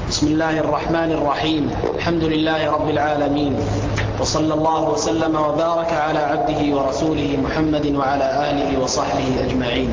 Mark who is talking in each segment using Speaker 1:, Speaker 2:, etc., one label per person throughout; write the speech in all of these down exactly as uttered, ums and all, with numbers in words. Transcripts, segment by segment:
Speaker 1: بسم الله الرحمن الرحيم. الحمد لله رب العالمين، وصلى الله وسلم وبارك على عبده ورسوله محمد وعلى آله وصحبه أجمعين.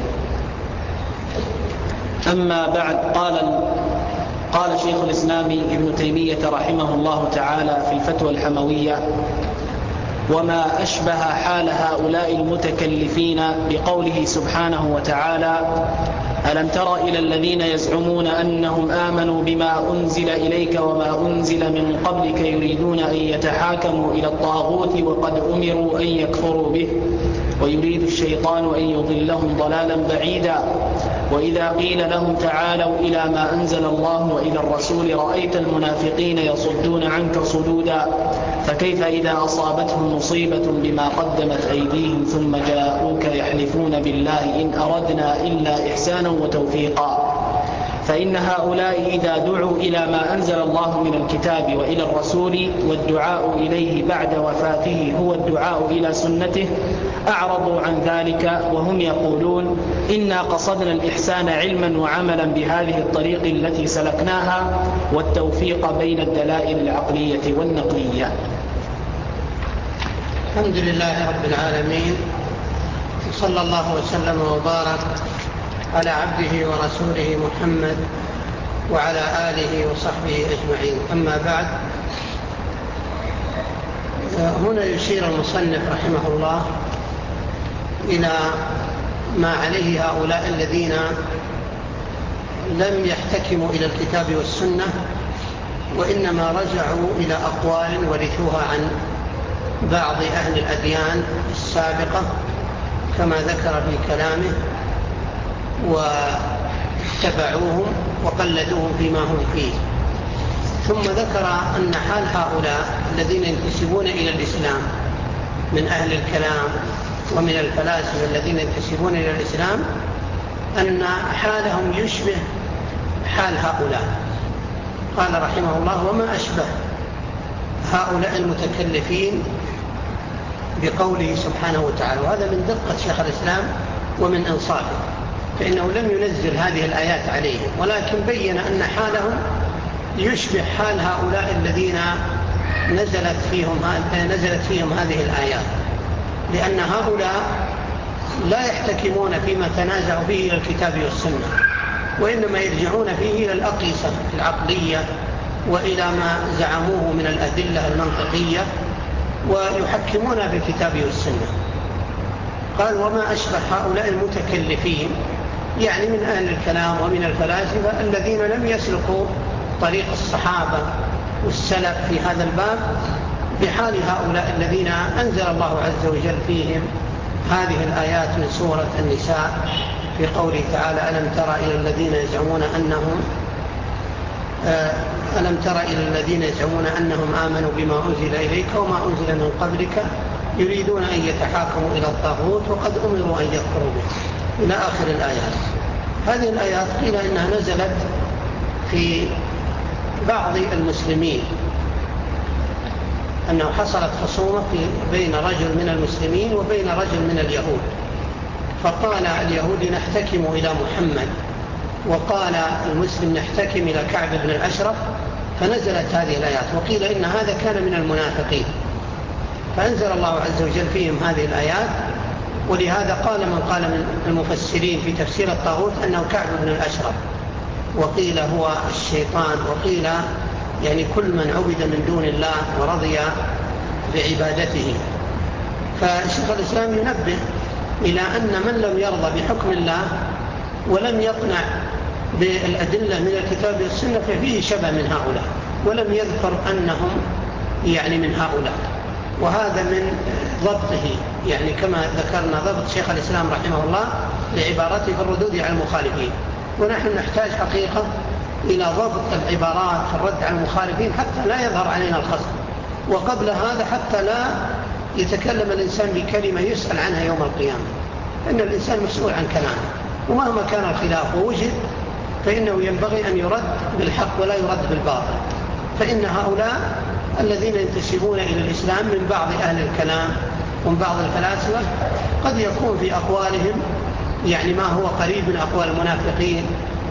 Speaker 1: أما بعد، قال قال شيخ الإسلام ابن تيمية رحمه الله تعالى في الفتوى الحموية: وما أشبه حال هؤلاء المتكلفين بقوله سبحانه وتعالى: ألم تر إلى الذين يزعمون أنهم آمنوا بما أنزل إليك وما أنزل من قبلك يريدون أن يتحاكموا إلى الطاغوت وقد أمروا أن يكفروا به ويريد الشيطان أن يضلهم ضلالا بعيدا. وإذا قيل لهم تعالوا إلى ما أنزل الله وإلى الرسول رأيت المنافقين يصدون عنك صدودا. فكيف إذا أصابتهم مصيبة بما قدمت أيديهم ثم جاءوك يحلفون بالله إن أردنا إلا إحسانا وتوفيقا. فإن هؤلاء إذا دعوا إلى ما أنزل الله من الكتاب وإلى الرسول والدعاء إليه بعد وفاته هو الدعاء إلى سنته أعرضوا عن ذلك، وهم يقولون: إنا قصدنا الإحسان علما وعملا بهذه الطريق التي سلكناها والتوفيق بين الدلائل العقلية والنقلية.
Speaker 2: الحمد لله رب العالمين، صلى الله وسلم وبارك على عبده ورسوله محمد وعلى آله وصحبه أجمعين. أما بعد، هنا يشير المصنف رحمه الله إلى ما عليه هؤلاء الذين لم يحتكموا إلى الكتاب والسنة، وإنما رجعوا إلى أقوال ورثوها عن بعض أهل الأديان السابقة كما ذكر في كلامه، واتبعوهم وقلدوهم فيما هم فيه. ثم ذكر أن حال هؤلاء الذين ينتسبون إلى الإسلام من أهل الكلام ومن الفلاسفة الذين ينتسبون إلى الإسلام أن حالهم يشبه حال هؤلاء. قال رحمه الله: وما أشبه هؤلاء المتكلفين بقوله سبحانه وتعالى. وهذا من دقة شيخ الإسلام ومن إنصافه، فإنه لم ينزل هذه الآيات عليهم، ولكن بين أن حالهم يشبه حال هؤلاء الذين نزلت فيهم نزلت فيهم هذه الآيات، لأن هؤلاء لا يحتكمون فيما تنازعوا به إلى الكتاب والسنة، وإنما يرجعون فيه إلى الأقيسة العقلية وإلى ما زعموه من الأدلة المنطقية ويحكمون بالكتاب والسنة. قال: وما أشبه هؤلاء المتكلفين، يعني من أهل الكلام ومن الفلاسفة الذين لم يسلكوا طريق الصحابة والسلف في هذا الباب بحال هؤلاء الذين أنزل الله عز وجل فيهم هذه الآيات من سورة النساء في قوله تعالى: ألم تر إلى الذين يزعمون أنهم ألم تر إلى الذين يزعمون أنهم آمنوا بما أنزل إليك وما أنزل من قبلك يريدون أن يتحاكموا إلى الطاغوت وقد أمروا أن يكفروا به، إلى آخر الآيات. هذه الآيات قيل إنها نزلت في بعض المسلمين، أنه حصلت خصومة بين رجل من المسلمين وبين رجل من اليهود، فقال اليهود: نحتكم إلى محمد، وقال المسلم: نحتكم إلى كعب بن الأشرف، فنزلت هذه الآيات. وقيل إن هذا كان من المنافقين، فأنزل الله عز وجل فيهم هذه الآيات. ولهذا قال من قال من المفسرين في تفسير الطاغوت أنه كعب بن الأشرف، وقيل هو الشيطان، وقيل يعني كل من عبد من دون الله ورضي بعبادته. فالشيخ الإسلام ينبه إلى أن من لم يرضى بحكم الله ولم يقنع بالأدلة من الكتاب والسنة ففيه شبه من هؤلاء، ولم يذكر أنهم يعني من هؤلاء. وهذا من ضبطه، يعني كما ذكرنا ضبط شيخ الإسلام رحمه الله لعبارته في الردود على المخالفين. ونحن نحتاج حقيقة إلى ضبط العبارات في الرد على المخالفين حتى لا يظهر علينا الخصم، وقبل هذا حتى لا يتكلم الإنسان بكلمة يسأل عنها يوم القيامة، إن الإنسان مسؤول عن كلامه، ومهما كان الخلاف ووجد فإنه ينبغي أن يرد بالحق ولا يرد بالباطل. فإن هؤلاء الذين ينتسبون إلى الإسلام من بعض أهل الكلام ومن بعض الفلاسفة قد يكون في أقوالهم يعني ما هو قريب من أقوال المنافقين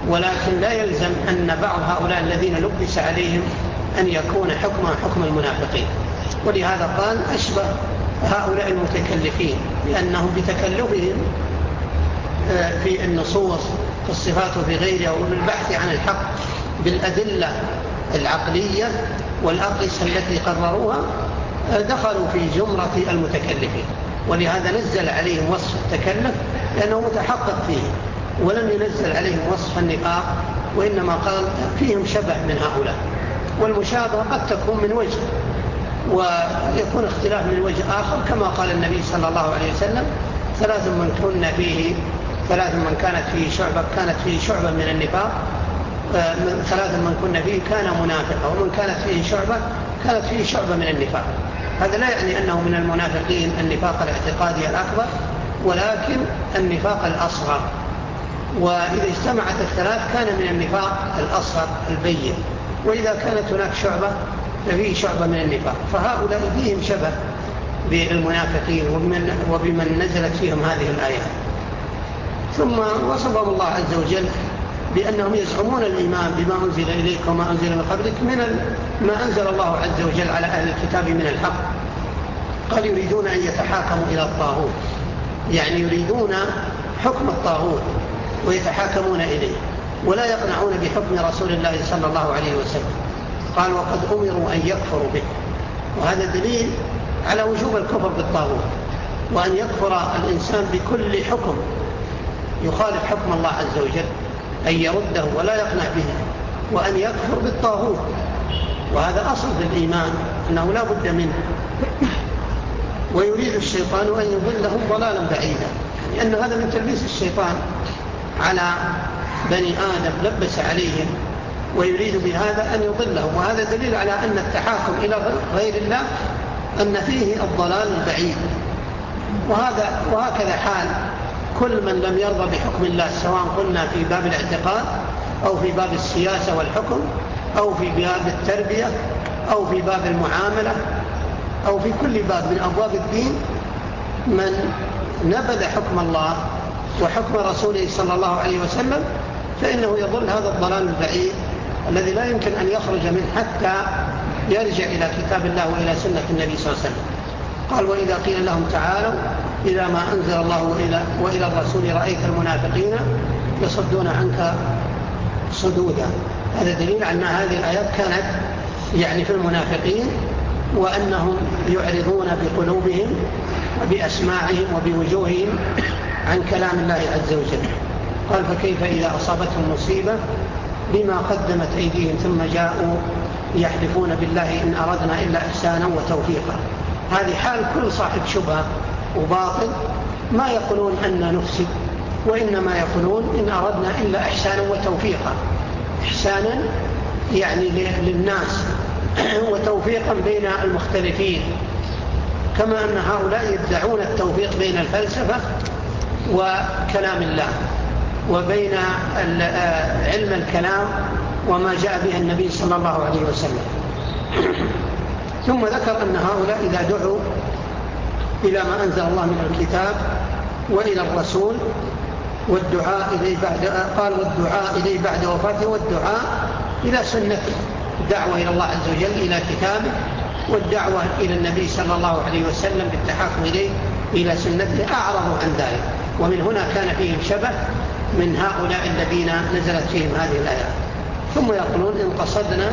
Speaker 2: ولكن لا يلزم أن بعض هؤلاء الذين لبس عليهم أن يكون حكم حكم المنافقين. ولهذا قال أشبه هؤلاء المتكلفين، لأنهم بتكلفهم في النصوص في الصفات وفي غيرها وبالبحث عن الحق بالأدلة العقلية والأقيسة التي قرروها دخلوا في زمرة المتكلفين. ولهذا نزل عليهم وصف التكلف لأنه متحقق فيه، ولم ينزل عليهم وصف النفاق، وإنما قال فيهم شبه من هؤلاء. والمشابهة قد تكون من وجه ويكون اختلاف من وجه آخر، كما قال النبي صلى الله عليه وسلم ثلاث من كنا فيه ثلاث من كانت فيه شعبة كانت فيه شعبة من النفاق ثلاث من كنا فيه كان منافقا، ومن كانت فيه شعبة كانت فيه شعبة من النفاق. هذا لا يعني أنه من المنافقين النفاق الاعتقادي الأكبر، ولكن النفاق الأصغر. وإذا اجتمعت الثلاث كان من النفاق الأصغر البين، وإذا كانت هناك شعبة ففيه شعبة من النفاق. فهؤلاء فيهم شبه بالمنافقين وبمن, وبمن نزلت فيهم هذه الآيات. ثم وصفهم الله عز وجل بأنهم يزعمون الإيمان بما أنزل إليك وما أنزل من قبلك من ما أنزل الله عز وجل على أهل الكتاب من الحق. قال يريدون أن يتحاكموا إلى الطاغوت، يعني يريدون حكم الطاغوت ويتحاكمون إليه، ولا يقنعون بحكم رسول الله صلى الله عليه وسلم. قال وقد أمروا أن يكفروا به، وهذا دليل على وجوب الكفر بالطاغوت، وأن يكفر الإنسان بكل حكم يخالف حكم الله عز وجل، أن يرده ولا يقنع به، وأن يكفر بالطاغوت. وهذا أصل الإيمان أنه لا بد منه. ويريد الشيطان أن يضلهم ضلالا بعيدا، لأن هذا من تلبيس الشيطان على بني آدم، لبس عليهم ويريد بهذا أن يضلهم. وهذا دليل على أن التحاكم إلى غير الله أن فيه الضلال البعيد. وهذا وهكذا حال كل من لم يرضى بحكم الله، سواء قلنا في باب الاعتقاد أو في باب السياسة والحكم أو في باب التربية أو في باب المعاملة أو في كل باب من أبواب الدين. من نبذ حكم الله وحكم رسوله صلى الله عليه وسلم فإنه يضل هذا الضلال البعيد الذي لا يمكن أن يخرج منه حتى يرجع إلى كتاب الله وإلى سنة النبي صلى الله عليه وسلم. قال وإذا قيل لهم تعالوا إلى ما أنزل الله وإلى, وإلى الرسول رأيت المنافقين يصدون عنك صدودا. هذا دليل على أن هذه الآيات كانت يعني في المنافقين، وأنهم يعرضون بقلوبهم وبأسماعهم وبوجوههم عن كلام الله عز وجل. قال فكيف إذا أصابتهم مصيبة بما قدمت أيديهم ثم جاءوا يحلفون بالله إن أردنا إلا إحسانا وتوفيقا. هذه حال كل صاحب شبهة وباطل، ما يقولون أن نفسد، وإنما يقولون إن أردنا إلا إحسانا وتوفيقا. إحسانا يعني للناس، وتوفيقا بين المختلفين، كما أن هؤلاء يدعون التوفيق بين الفلسفة وكلام الله، وبين علم الكلام وما جاء به النبي صلى الله عليه وسلم. ثم ذكر أن هؤلاء إذا دعوا إلى ما أنزل الله من الكتاب وإلى الرسول والدعاء إليه بعد قال والدعاء إليه بعد وفاته، والدعاء إلى سنته، الدعوة إلى الله عز وجل إلى كتابه، والدعوة إلى النبي صلى الله عليه وسلم بالتحاكم إليه إلى سنته، أعرضوا عن ذلك. ومن هنا كان فيهم شبه من هؤلاء الذين نزلت فيهم هذه الآيات. ثم يقولون إن قصدنا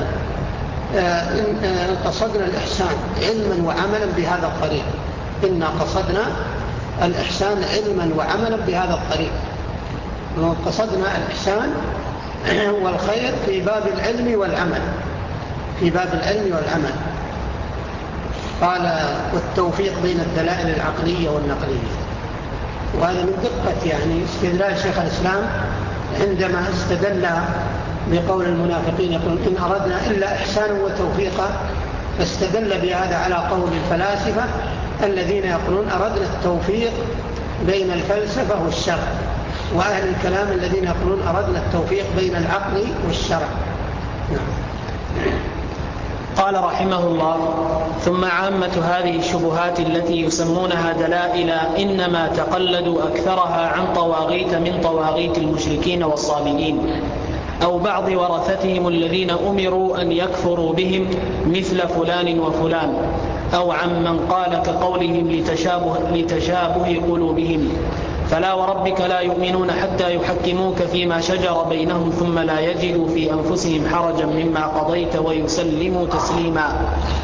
Speaker 2: إن قصدنا الإحسان علما وعملا بهذا الطريق، إن قصدنا الإحسان علما وعملا بهذا الطريق. إن قصدنا الإحسان والخير في باب العلم والعمل، في باب العلم والعمل. قال والتوفيق بين الدلائل العقلية والنقلية. وهذا من دقة يعني استدلال شيخ الإسلام عندما استدل بقول المنافقين يقول إن أردنا إلا إحسانا وتوفيقا، فاستدل بهذا على قول الفلاسفة الذين يقولون أردنا التوفيق بين الفلسفة والشرع، وأهل الكلام الذين يقولون أردنا التوفيق بين العقل والشرع. نعم.
Speaker 1: قال رحمه الله ثم عامة هذه الشبهات التي يسمونها دلائل إنما تقلدوا أكثرها عن طواغيت من طواغيت المشركين والصابئين، أو بعض ورثتهم الذين أمروا أن يكفروا بهم مثل فلان وفلان، أو عمن قال كقولهم لتشابه, لتشابه قلوبهم. فلا وربك لا يؤمنون حتى يحكموك فيما شجر بينهم ثم لا يجدوا في أنفسهم حرجا مما قضيت ويسلموا تسليما.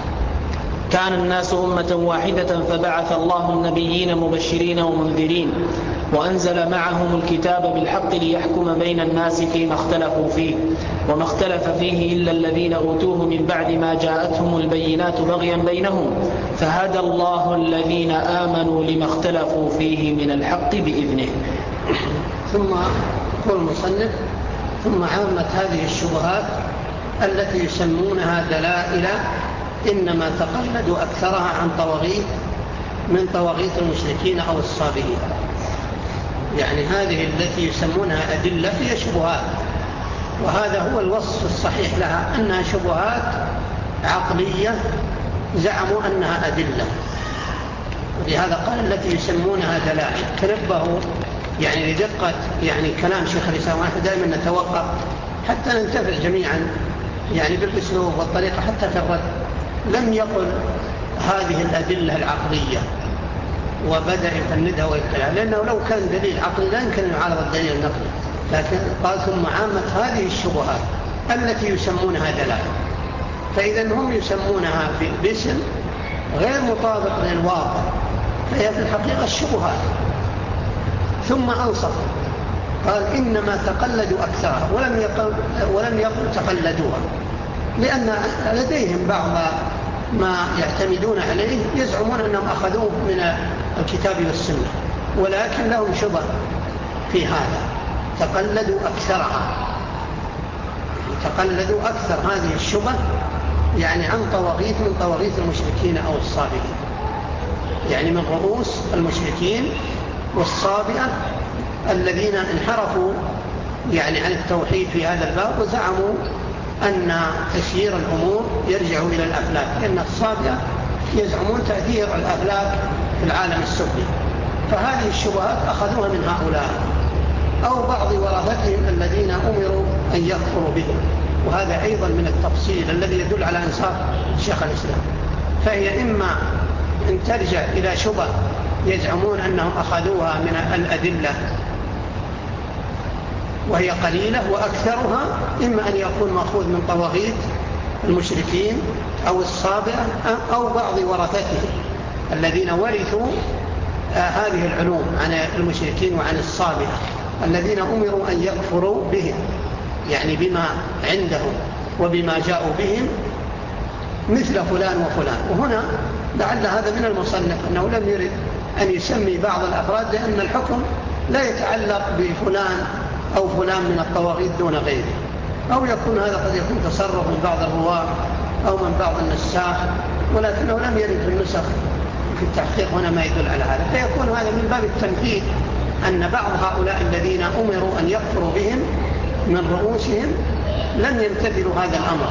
Speaker 1: كان الناس أمة واحدة فبعث الله النبيين مبشرين ومنذرين وأنزل معهم الكتاب بالحق ليحكم بين الناس فيما اختلفوا فيه، وما اختلف فيه إلا الذين أوتوه من بعد ما جاءتهم البينات بغيا بينهم، فهدى الله الذين آمنوا لما اختلفوا فيه من الحق بإذنه.
Speaker 2: ثم يقول المصنف: ثم عامة هذه الشبهات التي يسمونها دلائل إنما تقلدوا أكثرها عن طواغيت من طواغيت المشركين أو الصابئين. يعني هذه التي يسمونها أدلة هي شبهات، وهذا هو الوصف الصحيح لها، أنها شبهات عقلية زعموا أنها أدلة، ولهذا قال التي يسمونها دلائل. تنبهوا يعني لدقة يعني كلام شيخ الإسلام، ونحن دائما نتوقف حتى ننتفع جميعا يعني بالأسلوب والطريقة حتى في الرد. لم يقل هذه الأدلة العقلية وبدأ يفندها ويبتلها، لأنه لو كان دليل عقلي لا يمكن أن يعارض الدليل النقلي، لكن قال ثم عامة هذه الشبهات التي يسمونها دلائل. فإذا هم يسمونها باسم غير مطابق للواقع، فهي في الحقيقة الشبهات. ثم أنصف قال إنما تقلدوا أكثرها، ولم يقل, ولم يقل تقلدوها، لأن لديهم بعض ما يعتمدون عليه يزعمون أنهم أخذوه من الكتاب والسنة، ولكن لهم شبه في هذا. تقلدوا أكثرها، تقلدوا أكثر هذه الشبه يعني عن طواغيت من طواغيت المشركين أو الصابئين، يعني من رؤوس المشركين والصابئة الذين انحرفوا يعني عن التوحيد في هذا الباب، وزعموا أن تسيير الأمور يرجع إلى الأفلاك، لأن الصابئة يزعمون تأثير الأفلاك في العالم السفلي. فهذه الشبهات أخذوها من هؤلاء أو بعض ورثتهم الذين أمروا أن يكفروا به، وهذا أيضا من التفصيل الذي يدل على إنصاف شيخ الإسلام. فهي إما أن ترجع إلى شبه يزعمون أنهم أخذوها من الأدلة وهي قليلة، وأكثرها إما أن يكون مأخوذ من طواغيت المشركين أو الصابئة أو بعض ورثتهم الذين ورثوا هذه العلوم عن المشركين وعن الصابئة الذين أمروا أن يكفروا بهم، يعني بما عندهم وبما جاءوا بهم مثل فلان وفلان. وهنا لعل هذا من المصنف أنه لم يرد أن يسمي بعض الأفراد، لأن الحكم لا يتعلق بفلان أو فلان من الطواغيت دون غيره، أو يكون هذا قد يكون تصرف من بعض الرواة أو من بعض النساخ، ولكنه لم يرد في النسخ في التحقيق هنا ما يدل على هذا. فيكون هذا من باب التمثيل أن بعض هؤلاء الذين أمروا أن يكفروا بهم من رؤوسهم لم يمتثلوا هذا الأمر.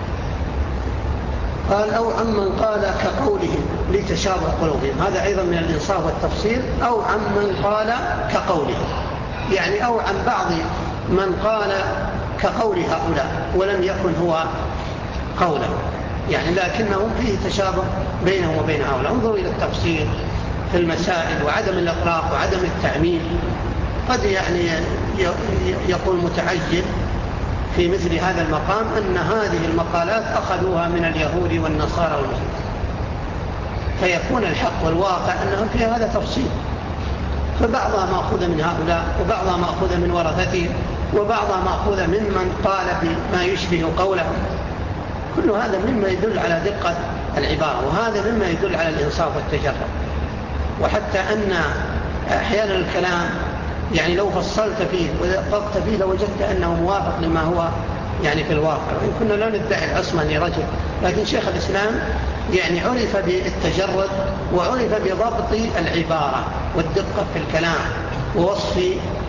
Speaker 2: قال أو عمن قال كقولهم لتشابه قلوبهم، هذا أيضا من الإنصاف والتفصيل. أو عمن قال كقولهم، يعني أو عن بعض من قال كقول هؤلاء ولم يكن هو قولا، يعني لكنهم فيه تشابه بينهم وبين هؤلاء. انظروا إلى التفصيل في المسائل وعدم الإطلاق وعدم التعميم. قد يعني يقول متعجل في مثل هذا المقام أن هذه المقالات أخذوها من اليهود والنصارى والمسلمين، فيكون الحق والواقع أنهم في هذا تفصيل، فبعضها مأخوذ من هؤلاء وبعضها مأخوذ من ورثتهم وبعضها مأخوذ ممن قال بما يشبه قولهم. كل هذا مما يدل على دقة العبارة، وهذا مما يدل على الإنصاف والتجرد. وحتى أن أحيانا الكلام يعني لو فصلت فيه ودققت فيه لوجدت أنه موافق لما هو يعني في الواقع، وإن كنا لا ندعي العصمة لرجل، لكن شيخ الإسلام يعني عرف بالتجرد وعرف بضبط العبارة والدقة في الكلام ووصف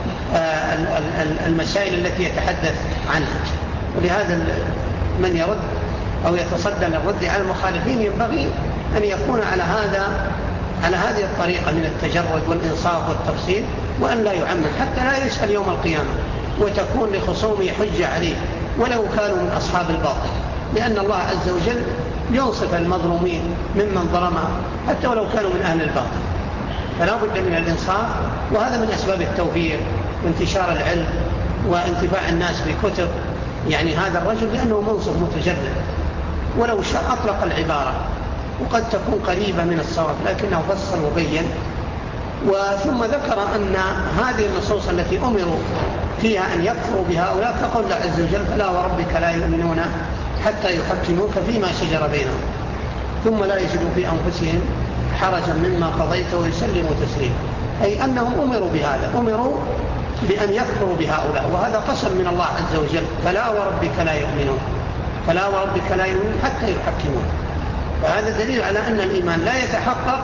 Speaker 2: المسائل التي يتحدث عنها. ولهذا من يرد أو يتصدى للرد على المخالفين ينبغي أن يكون على هذا على هذه الطريقة من التجرد والإنصاف والتفصيل، وأن لا يعمم حتى لا يسأل يوم القيامة وتكون لخصومه حجة عليه ولو كانوا من أصحاب الباطل، لأن الله عز وجل ينصف المظلومين ممن ظلمهم حتى ولو كانوا من أهل الباطل. فلا بد من الإنصاف، وهذا من أسباب التوفيق وانتشار العلم وانتفاع الناس بكتب يعني هذا الرجل، لأنه منصف متجرد، ولو شاء أطلق العبارة وقد تكون قريبة من الصواب، لكنه فصل وبين. وثم ذكر أن هذه النصوص التي أمروا فيها أن يكفروا بهؤلاء كقول الله عز وجل: فلا وربك لا يؤمنون حتى يحكموك فيما شجر بينهم ثم لا يجدوا في أنفسهم حرجا مما قضيت ويسلموا تسليما. أي أنهم أمروا بهذا، أمروا بأن يكفروا بهؤلاء، وهذا قسم من الله عز وجل: فلا وربك لا يؤمنون، فلا وربك لا يؤمنون حتى يحكمون. فهذا دليل على أن الإيمان لا يتحقق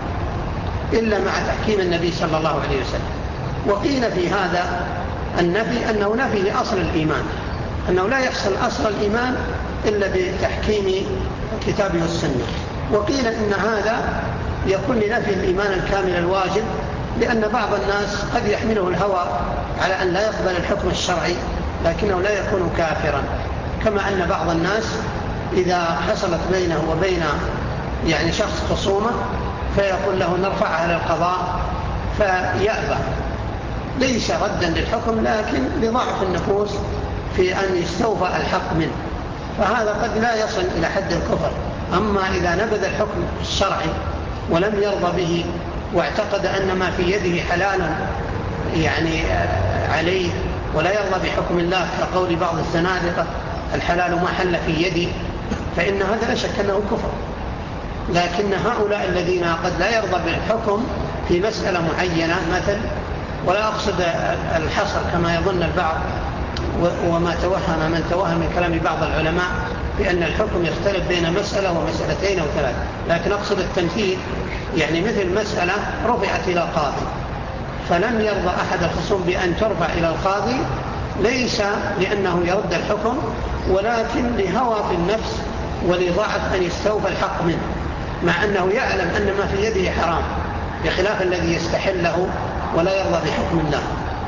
Speaker 2: إلا مع تحكيم النبي صلى الله عليه وسلم. وقيل في هذا النفي أنه نفي لأصل الإيمان، أنه لا يحصل أصل الإيمان إلا بتحكيم الكتاب والسنة. وقيل إن هذا يكون لنفي الإيمان الكامل الواجب، لأن بعض الناس قد يحمله الهوى على أن لا يقبل الحكم الشرعي لكنه لا يكون كافرا، كما أن بعض الناس إذا حصلت بينه وبين يعني شخص خصومة فيقول له نرفعها للقضاء فيأبى، ليس ردا للحكم لكن لضعف النفوس في أن يستوفى الحق منه، فهذا قد لا يصل إلى حد الكفر. أما إذا نبذ الحكم الشرعي ولم يرضى به واعتقد أن ما في يده حلال يعني عليه ولا يرضى بحكم الله، كقول بعض الزنادقة: الحلال ما حل في يدي، فإن هذا لا شك أنه كفر. لكن هؤلاء الذين قد لا يرضى بالحكم في مسألة معينة مثل، ولا أقصد الحصر كما يظن البعض وما توهم من توهم من كلام بعض العلماء بأن الحكم يختلف بين مسألة ومسألتين أو ثلاث، لكن أقصد التمثيل، يعني مثل مسألة رفعت إلى قاضي فلم يرضى أحد الخصوم بأن ترفع إلى القاضي، ليس لأنه يرد الحكم ولكن لهوى في النفس ولضعف أن يستوفى الحق منه، مع أنه يعلم أن ما في يده حرام بخلاف الذي يستحله ولا يرضى بحكم الله.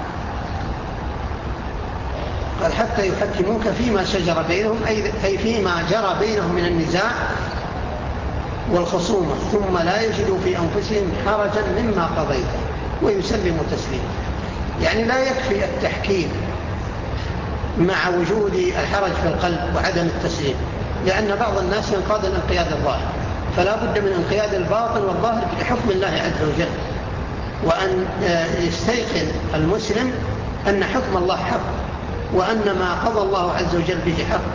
Speaker 2: قال: حتى يحكموك فيما شجر بينهم، أي فيما جرى بينهم من النزاع والخصومة ثم لا يجدوا في أنفسهم حرجا مما قضيت ويسلموا تسليما. يعني لا يكفي التحكيم مع وجود الحرج في القلب وعدم التسليم، لأن بعض الناس ينقاد الانقياد الظاهر، فلا بد من انقياد الباطن والظاهر بحكم الله عز وجل، وأن يستيقن المسلم أن حكم الله حق وأن ما قضى الله عز وجل به حق.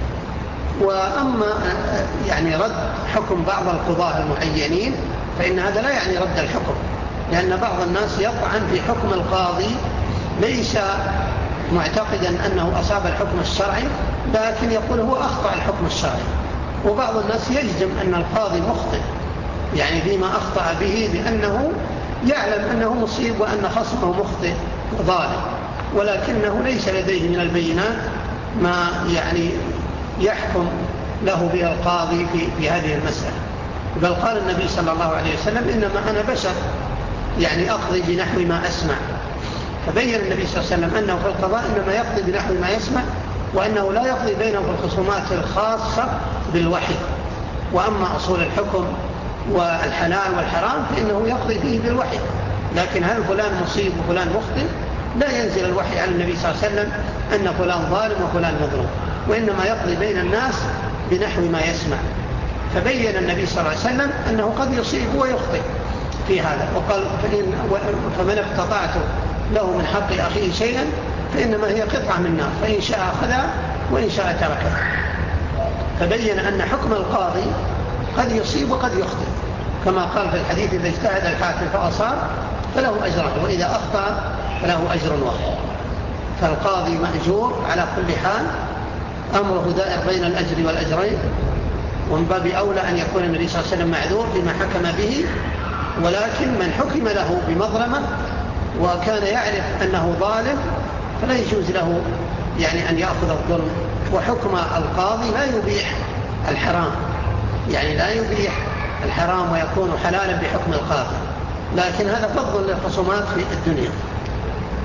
Speaker 2: وأما يعني رد حكم بعض القضاة المعينين فإن هذا لا يعني رد الحكم، لأن بعض الناس يطعن في حكم القاضي ليس معتقدا أنه أصاب الحكم الشرعي، لكن يقول هو أخطأ الحكم الشرعي. وبعض الناس يجزم أن القاضي مخطئ يعني فيما أخطأ به، لأنه يعلم أنه مصيب وأن خصمه مخطئ وظالم، ولكنه ليس لديه من البينات ما يعني يحكم له به القاضي في, في هذه المسألة. بل قال النبي صلى الله عليه وسلم: إنما أنا بشر يعني أقضي بنحو ما أسمع. فبين النبي صلى الله عليه وسلم أنه في القضاء إنما يقضي بنحو ما يسمع، وأنه لا يقضي بينهم في الخصومات الخاصة بالوحي. وأما أصول الحكم والحلال والحرام فإنه يقضي فيه بالوحي، لكن هل فلان مصيب وفلان مخطئ لا ينزل الوحي على النبي صلى الله عليه وسلم أن فلان ظالم وفلان مظلوم، وإنما يقضي بين الناس بنحو ما يسمع. فبين النبي صلى الله عليه وسلم أنه قد يصيب ويخطئ في هذا، وقال: فإن فمن اقتطعت له من حق أخيه شيئا فإنما هي قطعة من نار، فإن شاء أخذها وإن شاء تركها. فبين أن حكم القاضي قد يصيب وقد يخطئ، كما قال في الحديث: إذا اجتهد الحاكم فأصاب فله أجران وإذا أخطأ فله أجر واحد. فالقاضي مأجور على كل حال، أمره دائر بين الأجر والأجرين، ومن باب أولى أن يكون النبي صلى الله عليه وسلم معذور بما حكم به. ولكن من حكم له بمظلمة وكان يعرف أنه ظالم فلا يجوز له يعني أن يأخذ الظلم. وحكم القاضي لا يبيح الحرام، يعني لا يبيح الحرام ويكون حلالا بحكم القاضي، لكن هذا فضل للخصومات في الدنيا.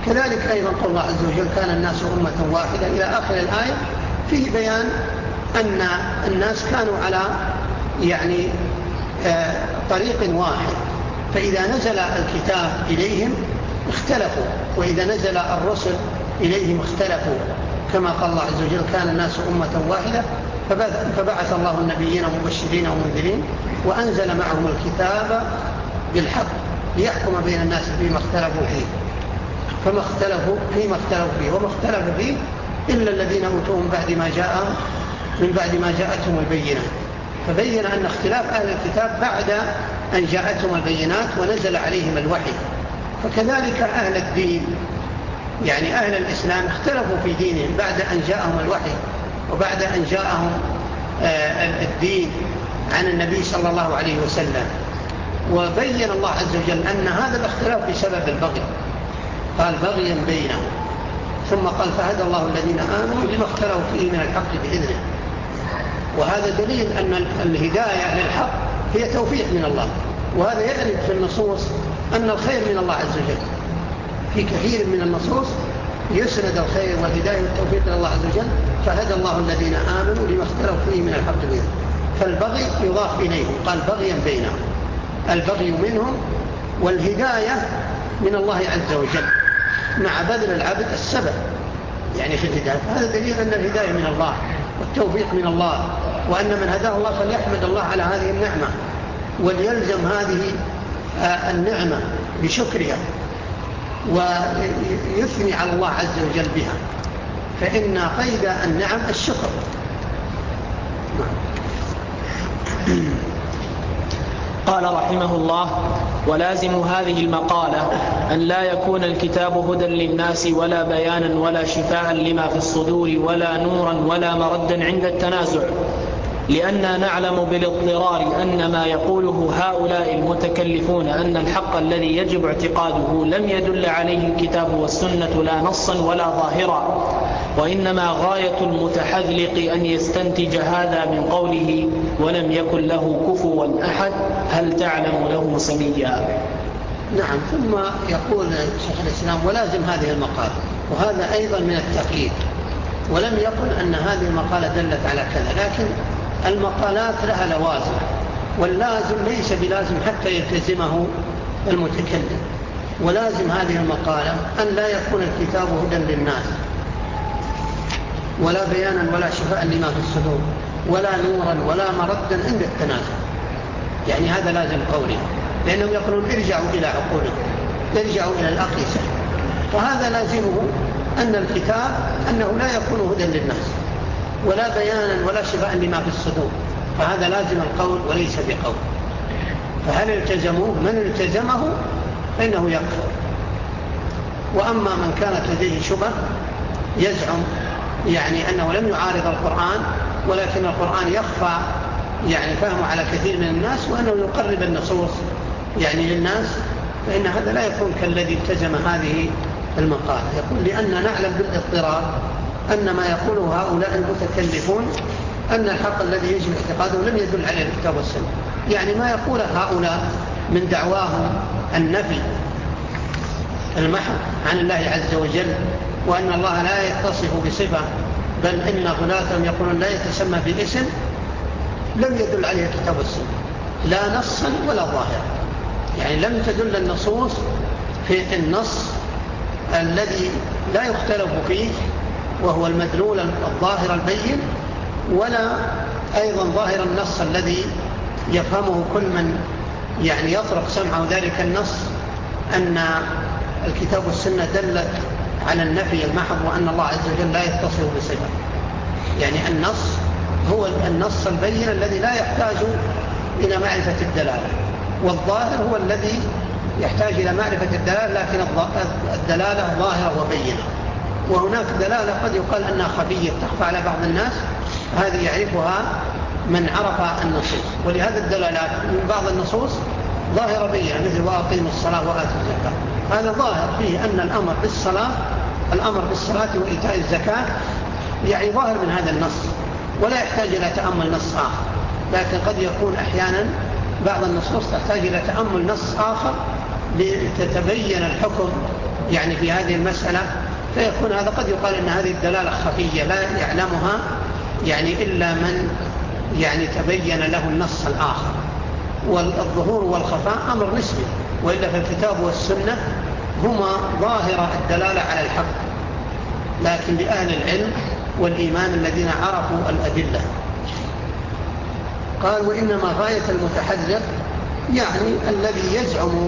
Speaker 2: كذلك أيضا قول الله عز وجل كان الناس أمة واحدة إلى آخر الآية فيه بيان أن الناس كانوا على يعني آه طريق واحد، فإذا نزل الكتاب إليهم اختلفوا، وإذا نزل الرسل إليهم اختلفوا، كما قال الله عز وجل كان الناس أمة واحدة فبعث الله النبيين مبشرين ومنذرين وأنزل معهم الكتاب بالحق ليحكم بين الناس فيما اختلفوا فيه فما اختلفوا فيما اختلفوا فيه وما اختلف فيه إلا الذين أوتوا من بعد ما جاءهم من بعد ما جاءتهم البينات. فبين أن اختلاف أهل الكتاب بعد أن جاءتهم البينات ونزل عليهم الوحي. فكذلك أهل الدين يعني أهل الإسلام اختلفوا في دينهم بعد أن جاءهم الوحي وبعد أن جاءهم الدين عن النبي صلى الله عليه وسلم. وبين الله عز وجل أن هذا الاختلاف بسبب البغي، قال بغيا بينهم، ثم قال فهدى الله الذين آمنوا لما اختلفوا فيه من الحق بإذنه. وهذا دليل أن الهداية للحق هي توفيق من الله، وهذا يعرف في النصوص أن الخير من الله عز وجل. في كثير من النصوص يسند الخير والهداية والتوفيق إلى الله عز وجل، فهدى الله الذين آمنوا لما اختلفوا فيه من الحق بإذنه. فالبغي يضاف إليهم، قال بغيا بينهم، البغي منهم والهداية من الله عز وجل مع بذل العبد السبب يعني في الهداية. هذا دليل أن الهداية من الله والتوفيق من الله، وأن من هداه الله فليحمد الله على هذه النعمة وليلزم هذه النعمة بشكرها ويثني على الله عز وجل بها، فإن قيد النعم الشكر.
Speaker 1: قال رحمه الله: ولازم هذه المقالة أن لا يكون الكتاب هدى للناس ولا بيانا ولا شفاء لما في الصدور ولا نورا ولا مردا عند التنازع، لأننا نعلم بالاضطرار أن ما يقوله هؤلاء المتكلفون أن الحق الذي يجب اعتقاده لم يدل عليه الكتاب والسنة لا نصا ولا ظاهرا، وإنما غاية المتحذلق أن يستنتج هذا من قوله ولم يكن له كفوا أحد هل تعلم له سميا.
Speaker 2: نعم. ثم يقول شيخ الإسلام ولازم هذه المقالة، وهذا أيضا من التقييد، ولم يقل أن هذه المقالة دلت على كذا، لكن المقالات لها لوازم، واللازم ليس بلازم حتى يلتزمه المتكلم. ولازم هذه المقالة أن لا يكون الكتاب هدى للناس ولا بيانا ولا شفاء لما في الصدور ولا نورا ولا مردا عند التنازع، يعني هذا لازم قوله، لأنهم يقولون ارجعوا إلى عقولكم، ارجعوا إلى الأقيسة، وهذا لازمه أن الكتاب أنه لا يكون هدى للناس ولا بيانا ولا شفاء لما في الصدور، فهذا لازم القول وليس بقول. فهل التزموه؟ من التزمه فإنه يكفر. وأما من كانت لديه شبهة يزعم يعني أنه لم يعارض القرآن ولكن القرآن يخفى يعني فهمه على كثير من الناس وأنه يقرب النصوص يعني للناس، فإن هذا لا يكون كالذي التزم هذه المقالة. يقول لأننا نعلم بالاضطرار أن ما يقوله هؤلاء المتكلفون أن الحق الذي يجب اعتقاده لم يدل عليه الكتاب والسنة، يعني ما يقوله هؤلاء من دعواهم النفي المحض عن الله عز وجل وأن الله لا يتصف بصفة، بل إن غلاتهم يقولون لا يتسمى باسم، لم يدل عليه الكتاب والسنة لا نصا ولا ظاهرا، يعني لم تدل النصوص في النص الذي لا يختلف فيه وهو المدلول الظاهر البين، ولا أيضا ظاهر النص الذي يفهمه كل من يعني يطرق سمعه ذلك النص أن الكتاب والسنة دلت على النفي المحض وأن الله عز وجل لا يتصف بصفة. يعني النص هو النص البين الذي لا يحتاج إلى معرفة الدلالة، والظاهر هو الذي يحتاج إلى معرفة الدلالة لكن الدلالة ظاهرة وبينة. وهناك دلالة قد يقال أنها خفية تخفى على بعض الناس، هذه يعرفها من عرف النصوص. ولهذا الدلالات من بعض النصوص ظاهرة بينة مثل وأقيموا الصلاة وآتوا الزكاة، هذا ظاهر فيه أن الأمر بالصلاة الأمر بالصلاة وإيتاء الزكاة يعني ظاهر من هذا النص ولا يحتاج إلى تأمل نص آخر. لكن قد يكون أحيانا بعض النصوص تحتاج إلى تأمل نص آخر لتتبين الحكم يعني في هذه المسألة، فيكون هذا قد يقال أن هذه الدلالة خفية لا يعلمها يعني إلا من يعني تبين له النص الآخر. والظهور والخفاء أمر نسبي، وإلا في الكتاب والسنة هما ظاهرة الدلالة على الحق، لكن لأهل العلم والإيمان الذين عرفوا الأدلة. قال وإنما غاية المتحذر يعني الذي يزعم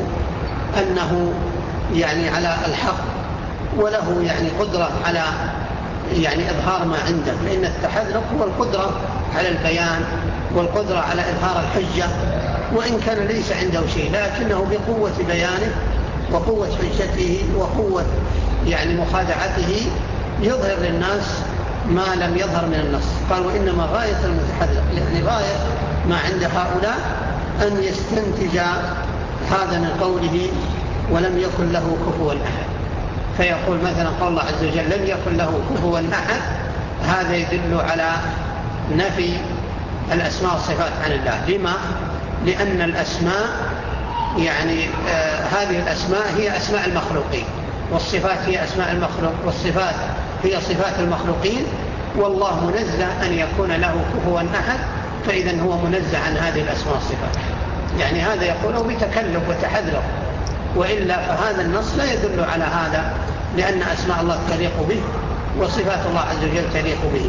Speaker 2: أنه يعني على الحق وله يعني قدرة على يعني إظهار ما عنده، لأن التحذر هو القدرة على البيان والقدرة على إظهار الحجة، وإن كان ليس عنده شيء لكنه بقوة بيانه وقوة حجته وقوة يعني مخادعته يظهر للناس ما لم يظهر من النص. قال وإنما غاية المتحذر يعني غاية ما عند هؤلاء أن يستنتج هذا من قوله ولم يكن له كفوا أحد، فيقول مثلا قال الله عز وجل لم يكن له كفوا أحد، هذا يدل على نفي الأسماء والصفات عن الله. لما؟ لأن الأسماء يعني آه هذه الأسماء هي أسماء المخلوقين، والصفات هي أسماء المخلوق، والصفات هي صفات المخلوقين، والله منزه أن يكون له كفوا أحد، فإذا هو منزه عن هذه الأسماء والصفات. يعني هذا يقوله بتكلف وتحذر، وإلا فهذا النص لا يدل على هذا، لأن أسماء الله تليق به وصفات الله عز وجل تليق به.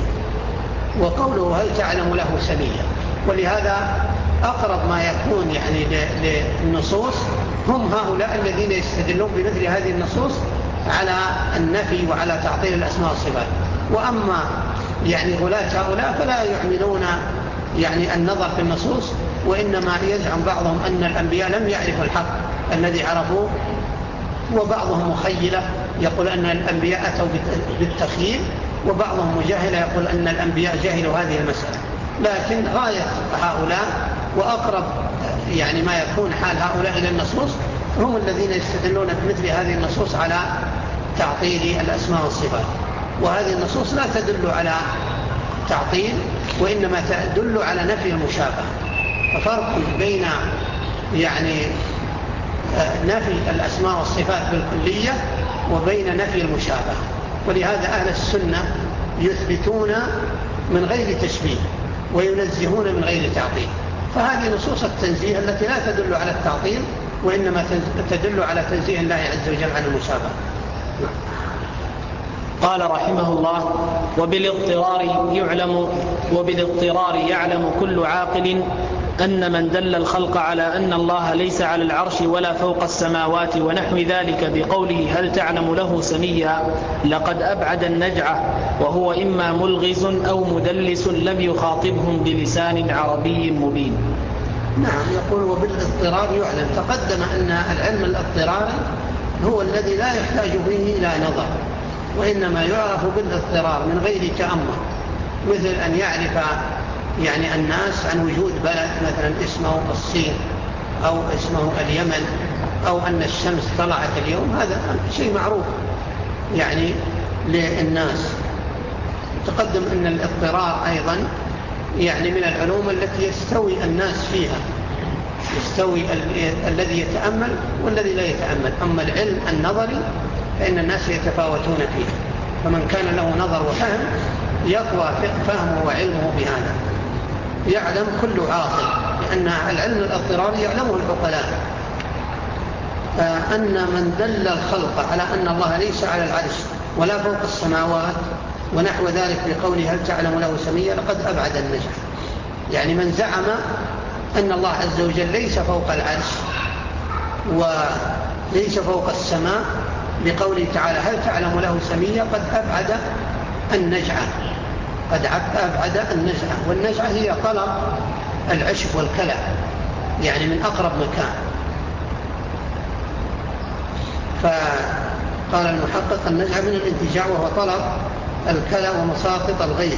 Speaker 2: وقوله هل تعلم له سميا، ولهذا أقرب ما يكون يعني للنصوص هم هؤلاء الذين يستدلون بمثل هذه النصوص على النفي وعلى تعطيل الأسماء والصفات. وأما يعني غلاة هؤلاء فلا يعملون يعني النظر في النصوص، وإنما يزعم بعضهم أن الأنبياء لم يعرفوا الحق الذي عرفوه، وبعضهم مخيلة يقول أن الأنبياء أتوا بالتخييل، وبعضهم مجاهلة يقول أن الأنبياء جاهلوا هذه المسألة. لكن غاية هؤلاء وأقرب يعني ما يكون حال هؤلاء إلى النصوص هم الذين يستدلون بمثل هذه النصوص على تعطيل الأسماء والصفات. وهذه النصوص لا تدل على تعطيل، وإنما تدل على نفي المشابهة. ففرق بين يعني نفي الأسماء والصفات بالكلية وبين نفي المشابهة. ولهذا أهل السنة يثبتون من غير تشبيه وينزهون من غير تعطيل. فهذه نصوص التنزيه التي لا تدل على التعطيل، وإنما تدل على تنزيه الله عز وجل عن المشابهة.
Speaker 1: قال رحمه الله وبالاضطرار يعلم وبالاضطرار يعلم كل عاقل أن من دل الخلق على أن الله ليس على العرش ولا فوق السماوات ونحو ذلك بقوله هل تعلم له سميا لقد أبعد النجعة، وهو إما ملغز أو مدلس لم يخاطبهم بلسان عربي مبين.
Speaker 2: نعم، يقول وبالاضطرار يعلم. تقدم أن العلم الاضطراري هو الذي لا يحتاج فيه إلى نظر، وإنما يعرف بالاضطرار من غير تأمل، مثل أن يعرف يعني الناس عن وجود بلد مثلا اسمه الصين أو اسمه اليمن، أو أن الشمس طلعت اليوم، هذا شيء معروف يعني للناس. تقدم أن الاضطرار أيضا يعني من العلوم التي يستوي الناس فيها، يستوي الذي يتأمل والذي لا يتأمل. أما العلم النظري فإن الناس يتفاوتون فيه، فمن كان له نظر وفهم يقوى فهمه وعلمه بهذا. يعلم كل عاقل، لأن العلم الاضطراري يعلمه العقلاء، أن من دل الخلق على أن الله ليس على العرش ولا فوق السماوات ونحو ذلك بقوله هل تعلم له سميا لقد أبعد النجح. يعني من زعم أن الله عز وجل ليس فوق العرش وليس فوق السماء بقوله تعالى هل تعلم له سميا قد أبعد النجعة، قد أبعد النجعة. والنجعة هي طلب العشب والكلى، يعني من أقرب مكان. فقال المحقق النجعة من الانتجاع، وهو طلب الكلى ومساقط الغيث.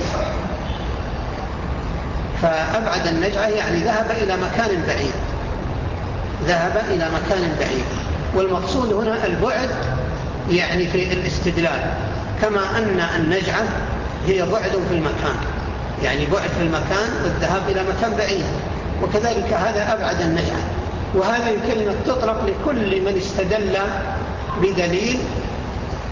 Speaker 2: فأبعد النجعة يعني ذهب إلى مكان بعيد، ذهب إلى مكان بعيد. والمقصود هنا البعد يعني في الاستدلال، كما أن النجعة هي بعد في المكان، يعني بعد في المكان والذهاب إلى مكان بعيد، وكذلك هذا أبعد النجعة. وهذه الكلمة تطلق لكل من استدل بدليل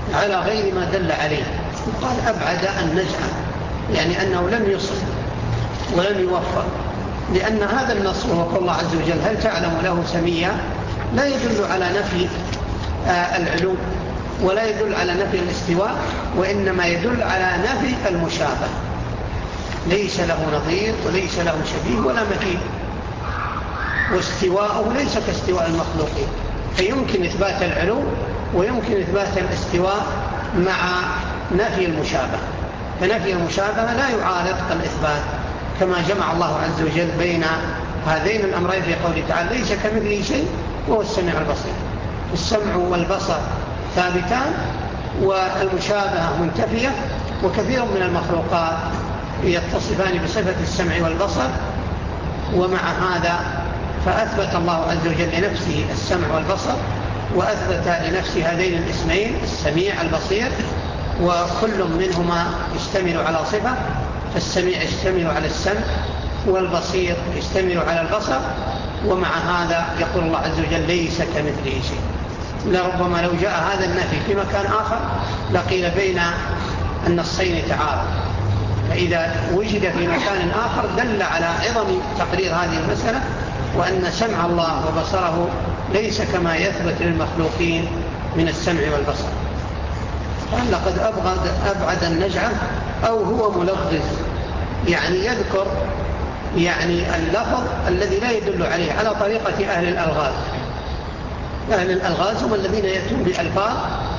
Speaker 2: على غير ما دل عليه. قال أبعد النزعة، يعني أنه لم يصل ولم يوفق، لأن هذا النص وهو قول الله عز وجل هل تعلم له سميا لا يدل على نفي العلو ولا يدل على نفي الاستواء، وإنما يدل على نفي المشابه. ليس له نظير وليس له شبيه ولا مثيل، واستواءه ليس كاستواء المخلوقين، فيمكن إثبات العلو ويمكن إثبات الاستواء مع نفي المشابه. فنفي المشابه لا يعارض الإثبات، كما جمع الله عز وجل بين هذين الأمرين في قوله تعالى ليس كمثله شيء وهو السميع البصير. السمع والبصر ثابتان والمشابهة منتفية، وكثير من المخلوقات يتصفان بصفة السمع والبصر، ومع هذا فأثبت الله عز وجل لنفسه السمع والبصر، وأثبت لنفسه هذين الاسمين السميع البصير، وكل منهما يشتمل على صفة، فالسميع يشتمل على السمع والبصير يشتمل على البصر، ومع هذا يقول الله عز وجل ليس كمثله شيء. لربما لو جاء هذا النفي في مكان آخر لقيل بين النصين تعارض، فإذا وجد في مكان آخر دل على عظم تقرير هذه المسألة، وأن سمع الله وبصره ليس كما يثبت للمخلوقين من السمع والبصر. قال لقد أبعد, أبعد النجعة أو هو ملغز، يعني يذكر يعني اللفظ الذي لا يدل عليه على طريقة أهل الألغاز. أهل الألغاز هم الذين يأتون بألفاظ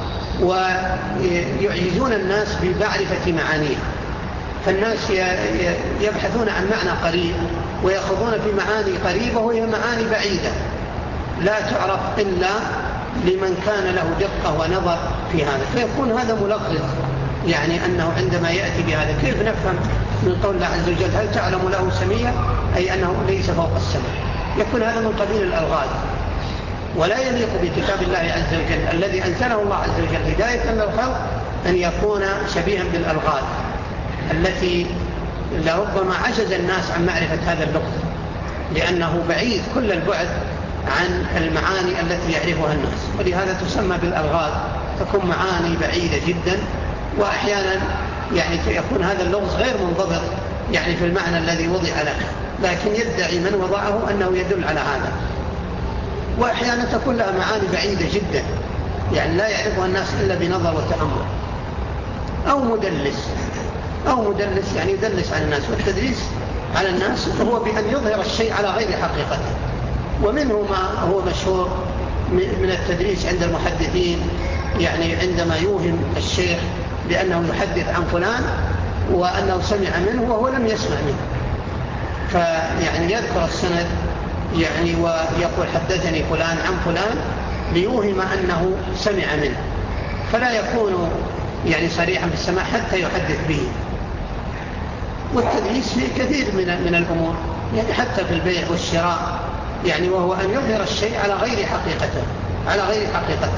Speaker 2: ويعجزون الناس بمعرفة معانيه، فالناس يبحثون عن معنى قريب ويأخذون في معاني قريبة وهي معاني بعيدة لا تعرف إلا لمن كان له دقة ونظر في هذا، فيكون هذا ملغز، يعني أنه عندما يأتي بهذا كيف نفهم من قول الله عز وجل هل تعلم له سميا، أي أنه ليس فوق السماء، يكون هذا من قبيل الألغاز، ولا يليق بكتاب الله عز وجل الذي أنزله الله عز وجل هداية للخلق أن يكون شبيها بالألغاز التي لربما عجز الناس عن معرفة هذا اللغز، لأنه بعيد كل البعد عن المعاني التي يعرفها الناس، ولهذا تسمى بالألغاز، تكون معاني بعيدة جدا، وأحيانا يعني يكون هذا اللغز غير منضبط يعني في المعنى الذي وضع له، لكن يدعي من وضعه أنه يدل على هذا، وأحيانا تكون لها معاني بعيدة جدا يعني لا يعرفها الناس إلا بنظر وتأمل. أو مدلس، أو مدلس يعني يدلس على الناس، والتدليس على الناس هو بأن يظهر الشيء على غير حقيقته، ومنه ما هو مشهور من التدليس عند المحدثين، يعني عندما يوهم الشيخ بأنه يحدث عن فلان وأنه سمع منه وهو لم يسمع منه، فيعني يذكر السند يعني ويقول حدثني فلان عن فلان ليوهم أنه سمع منه، فلا يكون يعني صريحا بالسماع حتى يحدث به. والتدليس في كثير من من الأمور، يعني حتى في البيع والشراء، يعني وهو أن يظهر الشيء على غير حقيقته على غير حقيقته.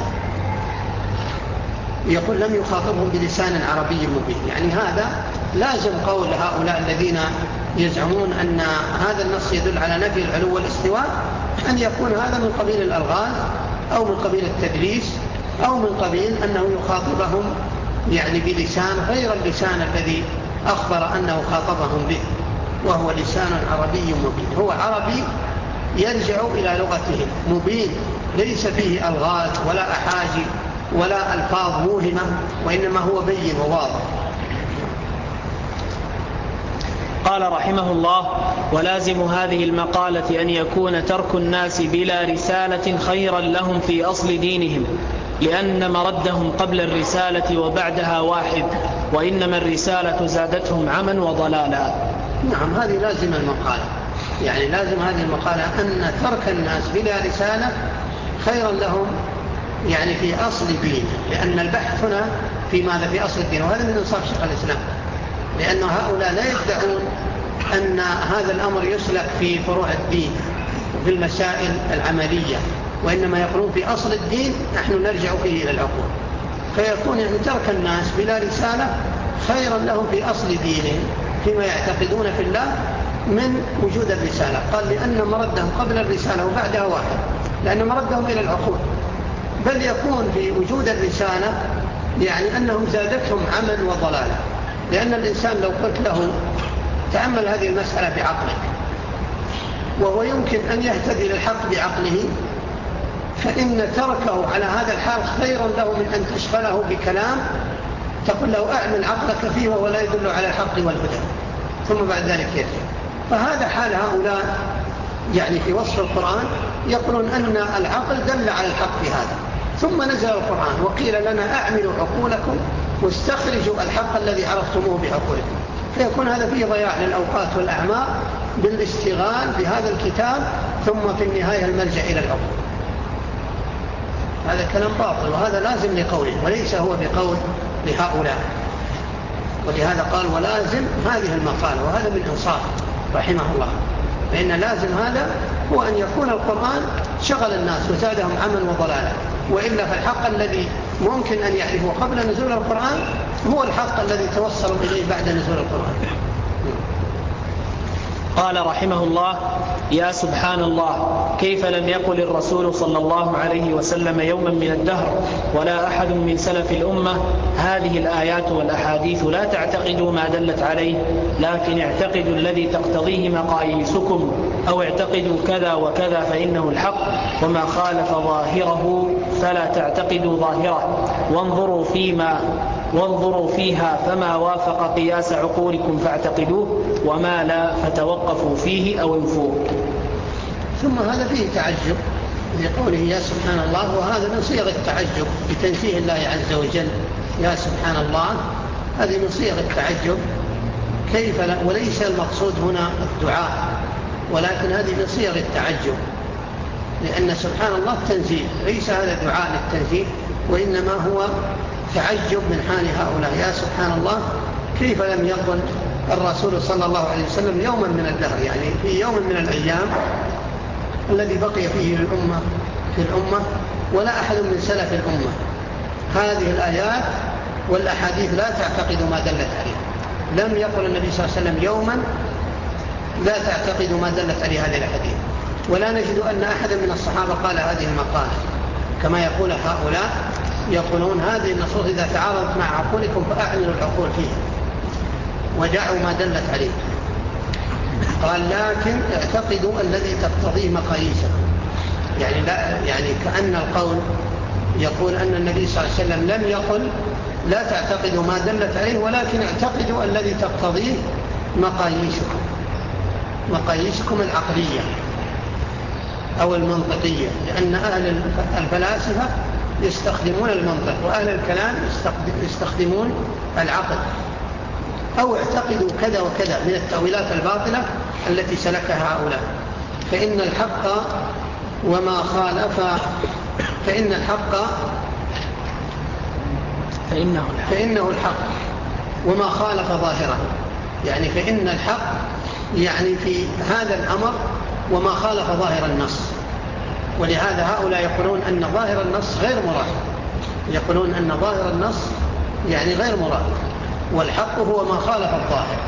Speaker 2: يقول لم يخاطبهم بلسان عربي مبين، يعني هذا لازم قول هؤلاء الذين يزعمون أن هذا النص يدل على نفي العلو والاستواء أن يكون هذا من قبيل الألغاز أو من قبيل التدليس أو من قبيل أنه يخاطبهم يعني بلسان غير اللسان الذي أخبر أنه خاطبهم به، وهو لسان عربي مبين، هو عربي يرجع إلى لغتهم مبين، ليس فيه ألغاز ولا أحاجي ولا ألفاظ موهمة، وإنما هو بين وواضح.
Speaker 1: قال رحمه الله: ولازم هذه المقالة أن يكون ترك الناس بلا رسالة خيرا لهم في أصل دينهم، لأن مردهم قبل الرسالة وبعدها واحد، وإنما الرسالة زادتهم عما وضلالا.
Speaker 2: نعم، هذه لازم المقالة، يعني لازم هذه المقالة أن ترك الناس بلا رسالة خيرا لهم يعني في أصل دين، لأن البحث هنا في ماذا؟ في أصل الدين، وهذا من إنصاف شيخ الإسلام، لأن هؤلاء لا يدعون أن هذا الأمر يسلك في فروع الدين وفي المسائل العملية، وإنما يقولون في أصل الدين نحن نرجع فيه إلى العقول، فيكون يعني ترك الناس بلا رسالة خيرا لهم في أصل دينهم فيما يعتقدون في الله من وجود الرسالة. قال لأن مردهم قبل الرسالة وبعدها واحد، لأن مردهم إلى العقول، بل يكون في وجود الرسالة يعني أنهم زادتهم عما وضلالا. لأن الإنسان لو قلت له تأمل هذه المسألة بعقلك، وهو يمكن أن يهتدي للحق بعقله، فإن تركه على هذا الحال خير له من أن تشغله بكلام تقول له أعمل عقلك فيه وهو لا يدل على الحق والهدى ثم بعد ذلك يرجع. فهذا حال هؤلاء يعني في وصف القرآن، يقولون أن العقل دل على الحق في هذا، ثم نزل القرآن وقيل لنا أعملوا عقولكم واستخرجوا الحق الذي عرفتموه بعقولكم، فيكون هذا فيه ضياع للأوقات والأعمار بالاشتغال بهذا الكتاب، ثم في النهاية الملجأ إلى العقول. هذا كلام باطل، وهذا لازم لقوله وليس هو بقول لهؤلاء. ولهذا قال ولازم هذه المقالة، وهذا من إنصاف رحمه الله، فإن لازم هذا هو أن يكون القرآن شغل الناس وزادهم عما وضلالا، وإلا فالحق الذي ممكن أن يعرفه قبل نزول القرآن هو الحق الذي توصلوا إليه بعد نزول القرآن.
Speaker 1: قال رحمه الله: يا سبحان الله، كيف لم يقل الرسول صلى الله عليه وسلم يوما من الدهر ولا أحد من سلف الأمة هذه الآيات والأحاديث لا تعتقدوا ما دلت عليه، لكن اعتقدوا الذي تقتضيه مقاييسكم، أو اعتقدوا كذا وكذا فإنه الحق، وما خالف ظاهره فلا تعتقدوا ظاهره، وانظروا فيما وانظروا فيها فما وافق قياس عقولكم فاعتقدوه، وما لا فتوقفوا فيه أو انفوه.
Speaker 2: ثم هذا فيه تعجب لقوله يا سبحان الله، وهذا من صيغ التعجب بتنزيه الله عز وجل. يا سبحان الله هذه من صيغ التعجب، كيف لا، وليس المقصود هنا الدعاء، ولكن هذه من صيغ التعجب، لأن سبحان الله تنزيه، ليس هذا دعاء للتنزيه، وإنما هو تعجب من حال هؤلاء. يا سبحان الله، كيف لم يقل الرسول صلى الله عليه وسلم يوما من الدهر، يعني في يوم من الأيام الذي بقي فيه الأمة في الأمة ولا أحد من سلف الأمة، هذه الآيات والأحاديث لا تعتقد ما دلت عليه. لم يقل النبي صلى الله عليه وسلم يوما لا تعتقد ما دلت عليه هذه الأحاديث، ولا نجد أن أحدا من الصحابة قال هذه المقالة كما يقول هؤلاء، يقولون هذه النصوص إذا تعارضت مع عقولكم فأعملوا العقول فيها ودعوا ما دلت عليه. قال لكن اعتقدوا الذي تقتضيه مقاييسكم، يعني, لا يعني كأن القول يقول أن النبي صلى الله عليه وسلم لم يقل لا تعتقدوا ما دلت عليه، ولكن اعتقدوا الذي تقتضيه مقاييسكم، مقاييسكم العقلية أو المنطقية، لأن أهل الفلاسفة يستخدمون المنطق، وأهل الكلام يستخدمون العقل. أو اعتقدوا كذا وكذا من التأويلات الباطلة التي سلكها هؤلاء، فإن الحق وما خالف فإن الحق
Speaker 1: فإنه الحق,
Speaker 2: فإنه الحق وما خالف ظاهره، يعني فإن الحق يعني في هذا الأمر وما خالف ظاهر النص. ولهذا هؤلاء يقولون أن ظاهر النص غير مراد، يقولون أن ظاهر النص يعني غير مراد، والحق هو ما خالف الظاهر،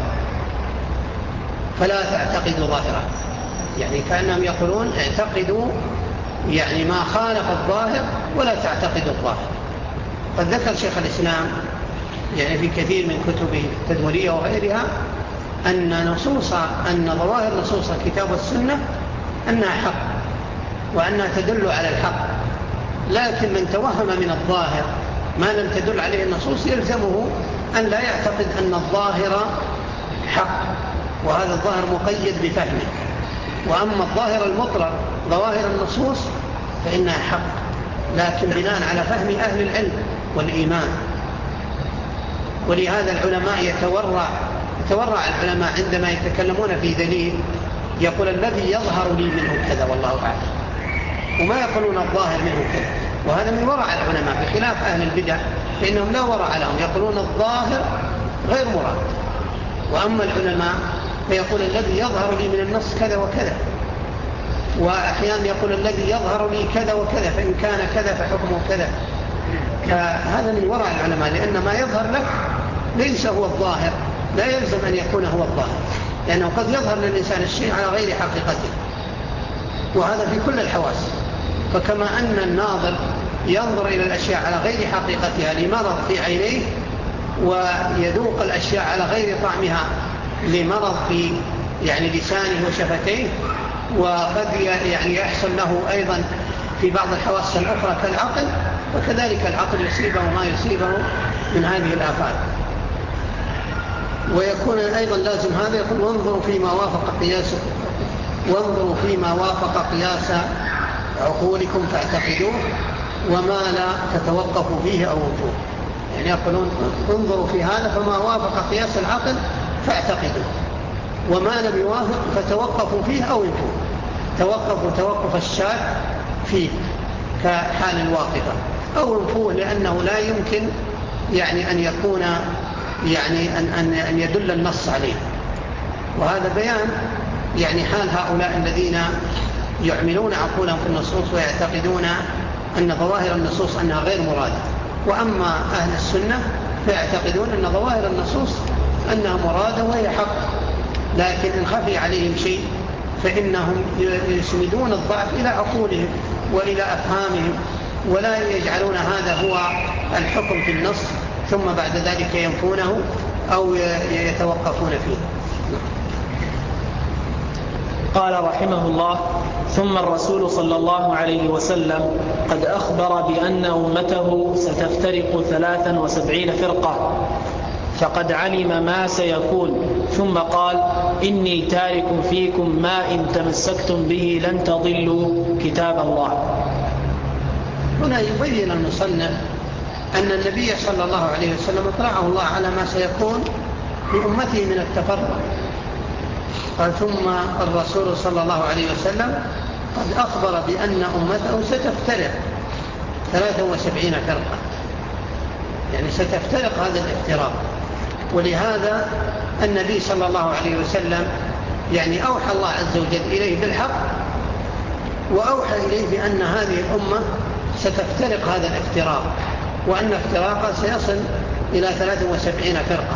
Speaker 2: فلا تعتقدوا ظاهره، يعني كأنهم يقولون اعتقدوا يعني ما خالف الظاهر ولا تعتقدوا الظاهر. قد ذكر شيخ الإسلام يعني في كثير من كتبه التدمرية وغيرها أن نصوص أن ظواهر نصوص الكتاب والسنة أنها حق وأنها تدل على الحق، لكن من توهم من الظاهر ما لم تدل عليه النصوص يلزمه أن لا يعتقد أن الظاهر حق، وهذا الظاهر مقيد بفهمه. وأما الظاهر المطلق ظواهر النصوص فإنها حق، لكن بناء على فهم أهل العلم والإيمان. ولهذا العلماء يتورع يتورع العلماء عندما يتكلمون في دليل يقول الذي يظهر لي منه كذا والله أعلم، وما يقولون الظاهر منه كذا، وهذا من ورع العلماء بخلاف أهل البدع فإنهم لا ورع لهم، يقولون الظاهر غير مراد. وأما العلماء فيقول الذي يظهر لي من النص كذا وكذا، وأحيانا يقول الذي يظهر لي كذا وكذا، فإن كان كذا فحكمه كذا. فهذا من ورع العلماء، لأن ما يظهر لك ليس هو الظاهر، لا يلزم أن يكون هو الظاهر، لأنه قد يظهر للإنسان الشيء على غير حقيقته، وهذا في كل الحواس. فكما أن الناظر ينظر إلى الأشياء على غير حقيقتها لمرض في عينيه، ويذوق الأشياء على غير طعمها لمرض في يعني لسانه وشفتيه، وقد يعني يحصل له أيضا في بعض الحواس الأخرى كالعقل، وكذلك العقل يصيبه ما يصيبه من هذه الآفات. ويكون أيضا لازم هذا، يقول وانظروا فيما وافق قياس وانظروا فيما وافق قياس عقولكم فاعتقدوه، وما لا تتوقفوا فيه أو انفوه. يعني يقولون انظروا في هذا فما وافق قياس العقل فاعتقدوه، وما لم يوافق فتوقفوا فيه أو انفوه. توقفوا توقف الشاك فيه كحال الواقفة، أو انفوه لأنه لا يمكن يعني أن يكون يعني أن, أن, أن يدل النص عليه. وهذا بيان يعني حال هؤلاء الذين يعملون عقولهم في النصوص ويعتقدون أن ظواهر النصوص أنها غير مرادة. وأما أهل السنة فيعتقدون أن ظواهر النصوص أنها مرادة وهي حق، لكن إن خفي عليهم شيء فإنهم يسندون الضعف إلى عقولهم وإلى أفهامهم، ولا يجعلون هذا هو الحكم في النص ثم بعد ذلك ينفونه أو يتوقفون فيه.
Speaker 1: قال رحمه الله: ثم الرسول صلى الله عليه وسلم قد أخبر بأن أمته ستفترق ثلاثا وسبعين فرقة، فقد علم ما سيكون، ثم قال: إني تارك فيكم ما إن تمسكتم به لن تضلوا كتاب الله.
Speaker 2: هنا يبين المصنف أن النبي صلى الله عليه وسلم اطلعه الله على ما سيكون لأمته من التفرق. قال: ثم الرسول صلى الله عليه وسلم قد أخبر بأن أمته ستفترق ثلاثة وسبعين فرقة، يعني ستفترق هذا الافتراق. ولهذا النبي صلى الله عليه وسلم يعني أوحى الله عز وجل إليه بالحق، وأوحى إليه بأن هذه الأمة ستفترق هذا الافتراق، وأن افتراقها سيصل إلى ثلاثة وسبعين فرقة.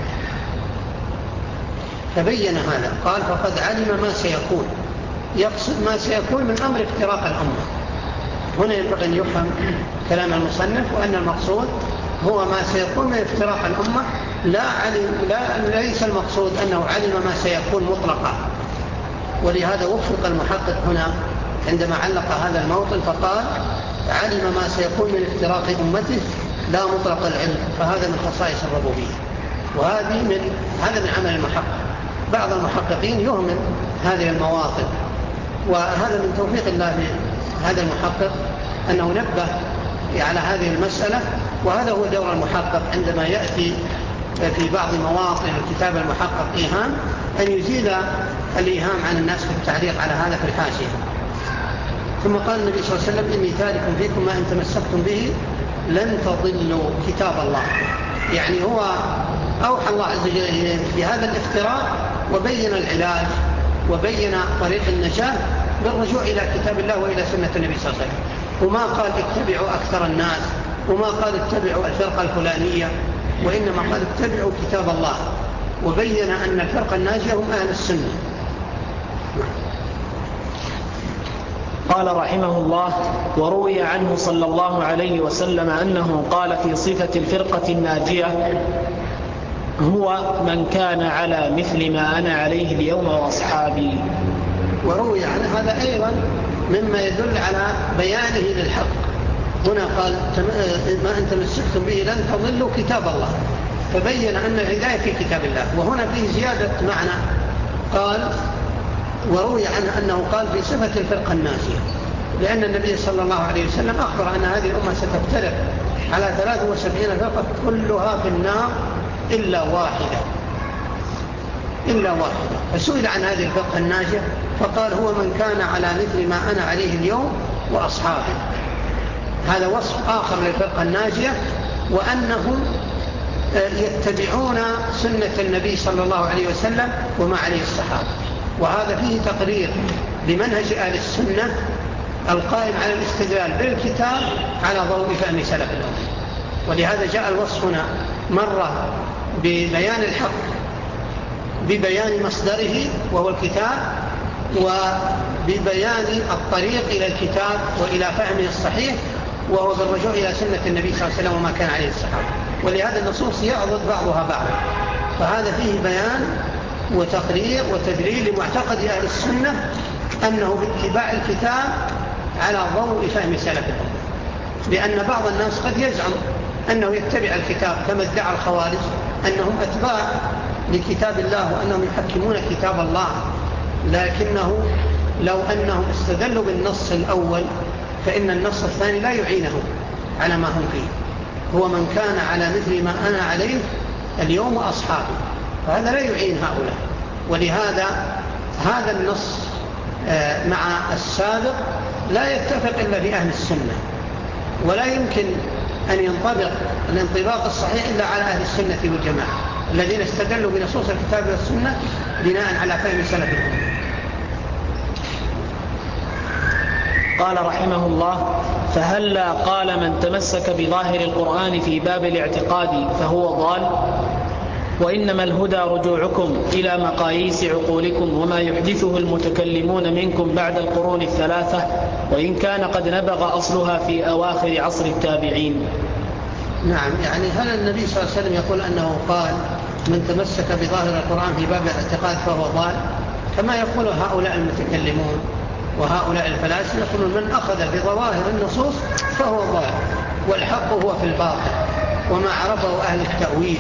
Speaker 2: فبين هذا، قال: فقد علم ما سيكون، يقصد ما سيكون من أمر افتراق الأمة. هنا ينبغي أن يفهم كلام المصنف، وأن المقصود هو ما سيكون من افتراق الأمة، لا, علم لا ليس المقصود أنه علم ما سيكون مطلقا. ولهذا وفق المحقق هنا عندما علق هذا الموطن فقال: علم ما سيكون من افتراق أمته لا مطلق العلم، فهذا من خصائص الربوبية، وهذه من هذا من عمل المحقق. بعض المحققين يهمل هذه المواطن، وهذا من توفيق الله هذا المحقق أنه نبه على هذه المسألة. وهذا هو دور المحقق عندما يأتي في بعض مواطن الكتاب المحقق إيهام، أن يزيل الإيهام عن الناس في التعليق على هذا في الحاشية. ثم قال النبي صلى الله عليه وسلم: إني تارك فيكم ما إن تمسكتم به لن تضلوا كتاب الله. يعني هو أوحى الله عز وجل إليه بهذا الافتراق، وبين العلاج وبين طريق النجاة بالرجوع إلى كتاب الله وإلى سنة النبي صلى الله عليه وسلم. وما قال اتبعوا أكثر الناس، وما قال اتبعوا الفرقة الفلانية، وإنما قال اتبعوا كتاب الله، وبين أن الفرقة الناجية هم أهل السنة.
Speaker 1: قال رحمه الله: وروي عنه صلى الله عليه وسلم أنه قال في صفة الفرقة الناجية: هو من كان على مثل ما أنا عليه اليوم وأصحابي.
Speaker 2: وروي عن هذا أيضا مما يدل على بيانه للحق. هنا قال: ما أن تمسكتم به لن تضلوا كتاب الله، فبين أن الهداية في كتاب الله. وهنا فيه زيادة معنى، قال: وروي عنه أنه قال في صفة الفرقة الناجية، لأن النبي صلى الله عليه وسلم أخبر أن هذه الأمة ستفترق على ثلاث وسبعين فرقة كلها في النار إلا واحدة إلا واحدة. فسئل عن هذه الفرقة الناجية فقال: هو من كان على مثل ما أنا عليه اليوم وأصحابي. هذا وصف آخر للفرقة الناجية، وأنهم يتبعون سنة النبي صلى الله عليه وسلم وما عليه الصحابة. وهذا فيه تقرير لمنهج أهل السنة القائم على الاستدلال بالكتاب على ضوء فهم سلف الأمة. ولهذا جاء الوصف هنا مرة ببيان الحق ببيان مصدره وهو الكتاب، وببيان الطريق إلى الكتاب وإلى فهمه الصحيح، وهو بالرجوع إلى سنة النبي صلى الله عليه وسلم وما كان عليه الصحابة، ولهذا النصوص يعضد بعضها بعضا. فهذا فيه بيان وتقرير وتدليل لمعتقد أهل السنة أنه باتباع الكتاب على ضوء فهم سلف الأمة. لأن بعض الناس قد يزعم أنه يتبع الكتاب كما ادعى الخوارج أنهم أتباع لكتاب الله وأنهم يحكمون كتاب الله، لكنه لو أنهم استدلوا بالنص الأول فإن النص الثاني لا يعينهم على ما هم فيه. هو من كان على مثل ما أنا عليه اليوم أصحابي، فهذا لا يعين هؤلاء. ولهذا هذا النص مع السابق لا يتفق إلا في أهل السنة، ولا يمكن أن ينطبق الانطباق الصحيح إلا على أهل السنة والجماعة الذين استدلوا بنصوص الكتاب والسنة بناء على فهم سلف الأمة.
Speaker 1: قال رحمه الله: فهلا قال من تمسك بظاهر القرآن في باب الاعتقاد فهو ضال، وإنما الهدى رجوعكم إلى مقاييس عقولكم وما يحدثه المتكلمون منكم بعد القرون الثلاثة، وإن كان قد نبغ أصلها في أواخر عصر التابعين.
Speaker 2: نعم، يعني هل النبي صلى الله عليه وسلم يقول أنه قال من تمسك بظاهر القرآن في باب الاعتقاد فهو ضال، كما يقول هؤلاء المتكلمون وهؤلاء الفلاسفة يقولون من أخذ بظواهر النصوص فهو ضال، والحق هو في الباطن وما عرفه أهل التأويل.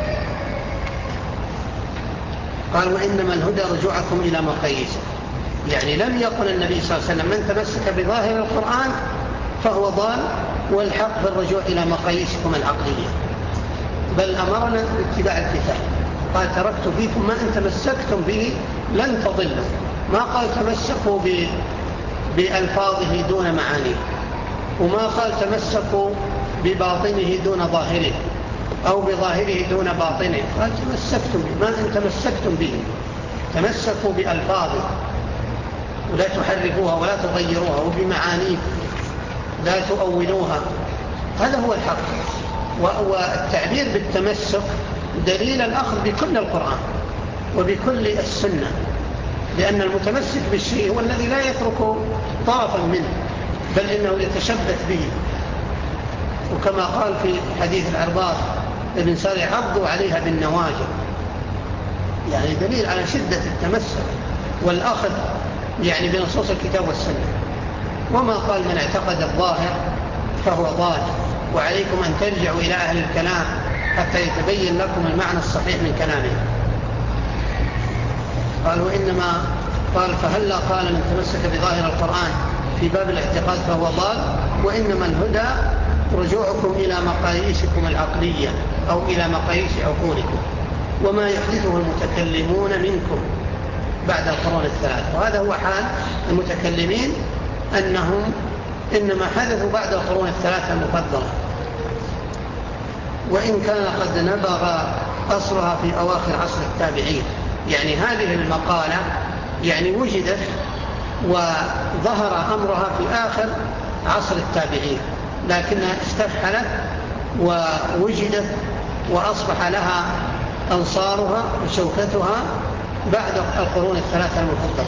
Speaker 2: قال: وإنما الهدى رجوعكم إلى مقاييسه. يعني لم يقل النبي صلى الله عليه وسلم من تمسك بظاهر القرآن فهو ضال والحق بالرجوع إلى مقاييسكم العقلية، بل أمرنا باتباع الكتاب. قال: تركت فيكم ما إن تمسكتم به لن تضلوا. ما قال تمسكوا بألفاظه دون معانيه، وما قال تمسكوا بباطنه دون ظاهره أو بظاهره دون باطنه. قال تمسكتم به، ما إن تمسكتم به. تمسكوا بألفاظه ولا تحرفوها ولا تغيروها، وبمعانيه لا تؤولوها. هذا هو الحق. والتعبير بالتمسك دليل الأخذ بكل القرآن وبكل السنة، لأن المتمسك بالشيء هو الذي لا يترك طرفا منه، بل إنه يتشبث به. وكما قال في حديث العرباض ابن ساري: عضوا عليها بالنواجذ. يعني دليل على شدة التمسك والأخذ يعني بنصوص الكتاب والسنة. وما قال من اعتقد الظاهر فهو ضال، وعليكم أن ترجعوا إلى أهل الكلام حتى يتبين لكم المعنى الصحيح من كلامه. قال: وإنما قال فهلا قال من تمسك بظاهر القرآن في باب الاعتقاد فهو ضال، وإنما الهدى رجوعكم إلى مقاييسكم العقلية أو إلى مقاييس عقولكم وما يحدثه المتكلمون منكم بعد القرون الثلاثة. وهذا هو حال المتكلمين، أنهم إنما حدثوا بعد القرون الثلاثة المفضلة، وإن كان قد نبغ أصلها في أواخر عصر التابعين. يعني هذه المقالة يعني وجدت وظهر أمرها في آخر عصر التابعين، لكنها استفحلت ووجدت وأصبح لها أنصارها وشوكتها بعد القرون الثلاثة المفضلة.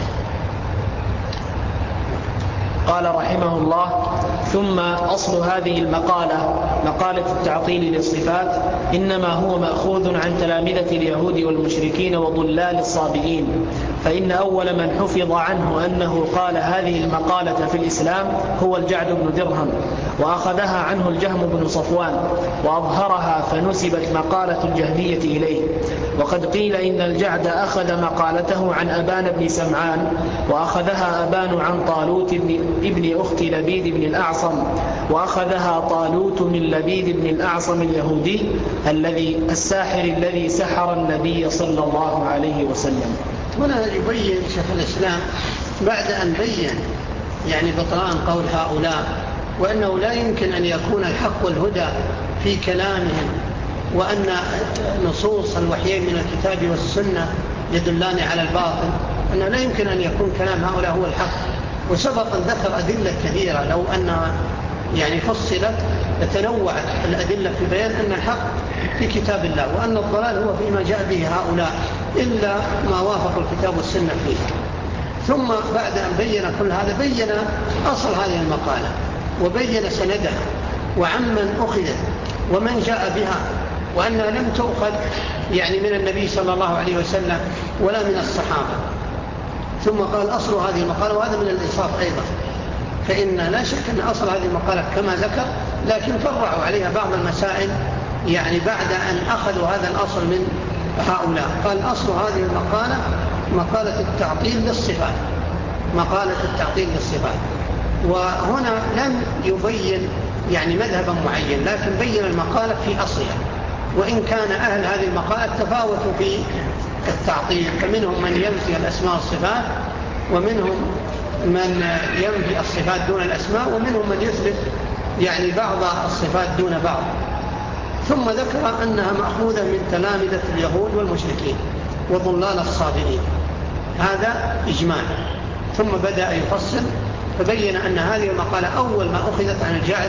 Speaker 1: قال رحمه الله: ثم أصل هذه المقالة مقالة التعطيل للصفات إنما هو مأخوذ عن تلامذة اليهود والمشركين وضلال الصابئين، فإن أول من حفظ عنه أنه قال هذه المقالة في الإسلام هو الجعد بن درهم، وأخذها عنه الجهم بن صفوان وأظهرها فنسبت مقالة الجهمية إليه. وقد قيل إن الجعد أخذ مقالته عن أبان بن سمعان، وأخذها أبان عن طالوت ابن أخت لبيد بن الأعصم، وأخذها طالوت من لبيد بن الأعصم اليهودي الذي الساحر الذي سحر النبي صلى الله عليه وسلم.
Speaker 2: هنا يبين شيخ الإسلام بعد أن بين يعني بطلان قول هؤلاء، وأنه لا يمكن أن يكون الحق والهدى في كلامهم، وأن نصوص الوحيين من الكتاب والسنة يدلان على الباطل، أنه لا يمكن أن يكون كلام هؤلاء هو الحق. وسبق أن ذكر أدلة كثيرة لو أن يعني فصلت لتنوعت الأدلة في بيان أن الحق في كتاب الله، وأن الضلال هو فيما جاء به هؤلاء إلا ما وافق الكتاب والسنة فيه. ثم بعد أن بين كل هذا بين أصل هذه المقالة، وبين سندها وعمن أخذت ومن جاء بها، وأنها لم تؤخذ يعني من النبي صلى الله عليه وسلم ولا من الصحابة. ثم قال أصل هذه المقالة، وهذا من الإنصاف أيضا، فإن لا شك أن أصل هذه المقالة كما ذكر، لكن فرعوا عليها بعض المسائل يعني بعد أن أخذوا هذا الأصل من هؤلاء. قال أصل هذه المقالة مقالة التعطيل للصفات، مقالة التعطيل للصفات. وهنا لم يبين يعني مذهبا معين، لكن بين المقالة في أصلها، وإن كان أهل هذه المقالة تفاوتوا في التعطيل، فمنهم من ينفي الأسماء والصفات، ومنهم من ينفي الصفات دون الأسماء، ومنهم من يثبت يعني بعض الصفات دون بعض. ثم ذكر أنها مأخوذة من تلامذة اليهود والمشركين وضلال الصابئين، هذا إجمال. ثم بدأ يفصل فبين أن هذه المقالة أول ما أخذت عن الجعد،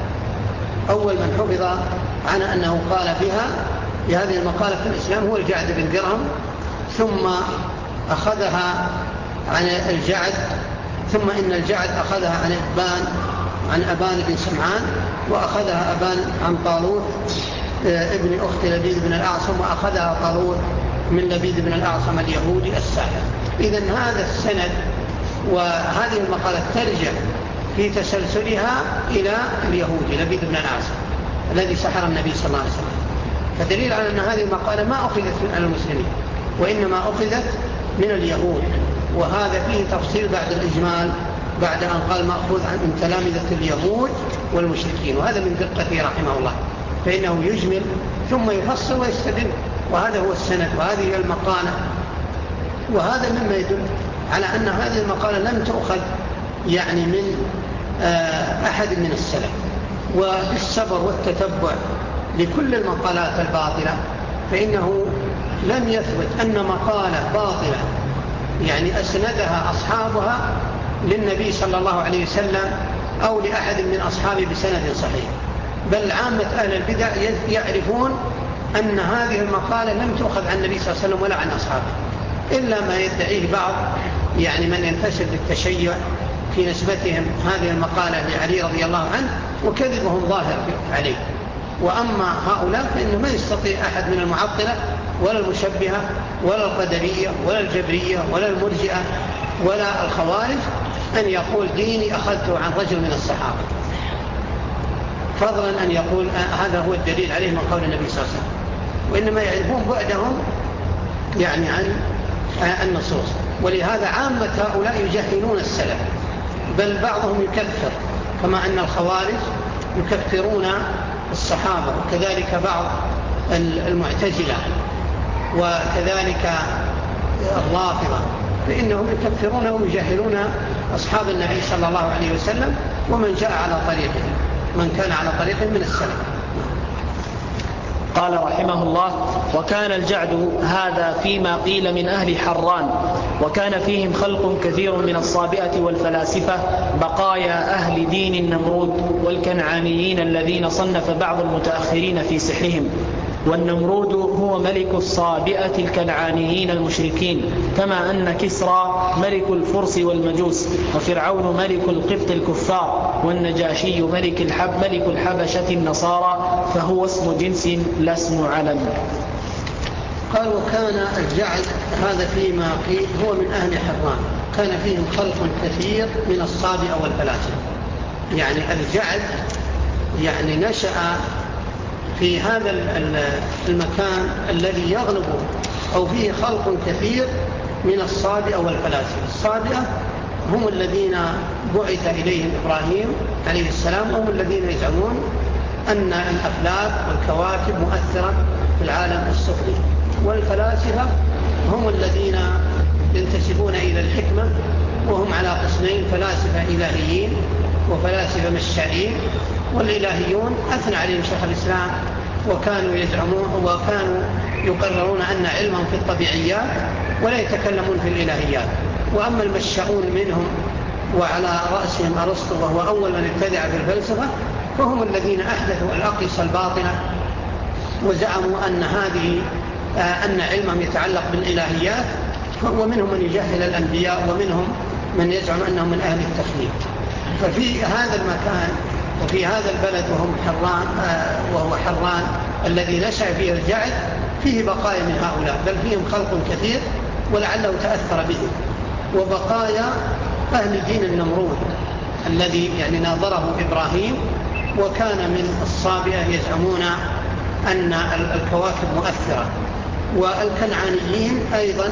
Speaker 2: أول من حفظ عن أنه قال بها بهذه المقالة في الإسلام هو الجعد بن درهم، ثم أخذها عن الجعد، ثم إن الجعد أخذها عن أبان عن أبان بن سمعان، وأخذها أبان عن طالوت ابن أخت لبيد بن الأعصم، وأخذها طالوت من لبيد بن الأعصم اليهودي الساحر. إذن هذا السند وهذه المقالة ترجع في تسلسلها إلى اليهودي لبيد بن الأعصم الذي سحر النبي صلى الله عليه وسلم، فدليل على أن هذه المقالة ما أخذت من المسلمين، وإنما أخذت من اليهود. وهذا فيه تفصيل بعد الإجمال، بعد أن قال مأخوذ من تلامذة اليهود والمشركين، وهذا من دقته رحمه الله، فإنه يجمل ثم يفصل ويستدل، وهذا هو السند وهذه هي المقالة. وهذا مما يدل على أن هذه المقالة لم تؤخذ يعني من أحد من السلف. وبالصبر والتتبع لكل المقالات الباطلة، فإنه لم يثبت أن مقالة باطلة يعني أسندها أصحابها للنبي صلى الله عليه وسلم أو لأحد من أصحابه بسند صحيح، بل عامة أهل البدع يعرفون أن هذه المقالة لم تؤخذ عن النبي صلى الله عليه وسلم ولا عن أصحابه، إلا ما يدعيه بعض يعني من ينتسب بالتشيع في نسبتهم هذه المقالة لعلي رضي الله عنه، وكذبهم ظاهر عليه. وأما هؤلاء فإنه ما يستطيع أحد من المعطلة ولا المشبهة ولا القدرية ولا الجبرية ولا المرجئة ولا الخوارج أن يقول ديني أخذته عن رجل من الصحابة، فضلا أن يقول هذا هو الدليل عليه من قول النبي صلى الله عليه وسلم. وإنما يعرفون بعدهم يعني عن النصوص، ولهذا عامة هؤلاء يجهلون السلف، بل بعضهم يكفر، كما أن الخوارج يكفرون الصحابة، وكذلك بعض المعتزلة، وكذلك الرافضة، فإنهم يكفرون ويجهلون أصحاب النبي صلى الله عليه وسلم ومن جاء على طريقه، من كان على طريقه من السلف.
Speaker 1: قال رحمه الله: وكان الجعد هذا فيما قيل من أهل حران، وكان فيهم خلق كثير من الصابئة والفلاسفة بقايا أهل دين النمرود والكنعانيين الذين صنف بعض المتأخرين في سحرهم. والنمرود هو ملك الصابئة الكنعانيين المشركين، كما أن كسرى ملك الفرس والمجوس، وفرعون ملك القبط الكفار، والنجاشي ملك الحب ملك الحبشة النصارى، فهو اسم جنس لا اسم علم.
Speaker 2: قال: وكان الجعد هذا فيما قيل هو من أهل حران، كان فيهم خلق كثير من الصابئة والفلاسفة. يعني الجعد يعني نشأ في هذا المكان الذي يغلب أو فيه خلق كثير من الصابئة والفلاسفة. الصابئة هم الذين بعث إليهم إبراهيم عليه السلام، هم الذين يزعمون أن الأفلاك والكواكب مؤثرة في العالم السفلي. والفلاسفة هم الذين ينتسبون إلى الحكمة، وهم على قسمين: فلاسفة إلهيين وفلاسفة مشائين. والإلهيون أثنى عليهم شيخ الإسلام، وكانوا يزعمون وكانوا يقررون أن علمهم في الطبيعيات ولا يتكلمون في الإلهيات. وأما المشاؤون منهم وعلى رأسهم أرسطو وهو أول من ابتدع في الفلسفة، فهم الذين أحدثوا الأقيسة الباطلة وزعموا أن هذه أن علمهم يتعلق بالإلهيات، ومنهم من يجهل الأنبياء، ومنهم من يزعم أنهم من أهل التخليق. ففي هذا المكان وفي هذا البلد وهم حران وهو حران الذي نشأ فيه الجعد فيه بقايا من هؤلاء، بل فيهم خلق كثير ولعله تأثر به، وبقايا أهل دين النمرود الذي يعني ناظره إبراهيم، وكان من الصابئة يزعمون أن الكواكب مؤثرة. والكنعانيين أيضا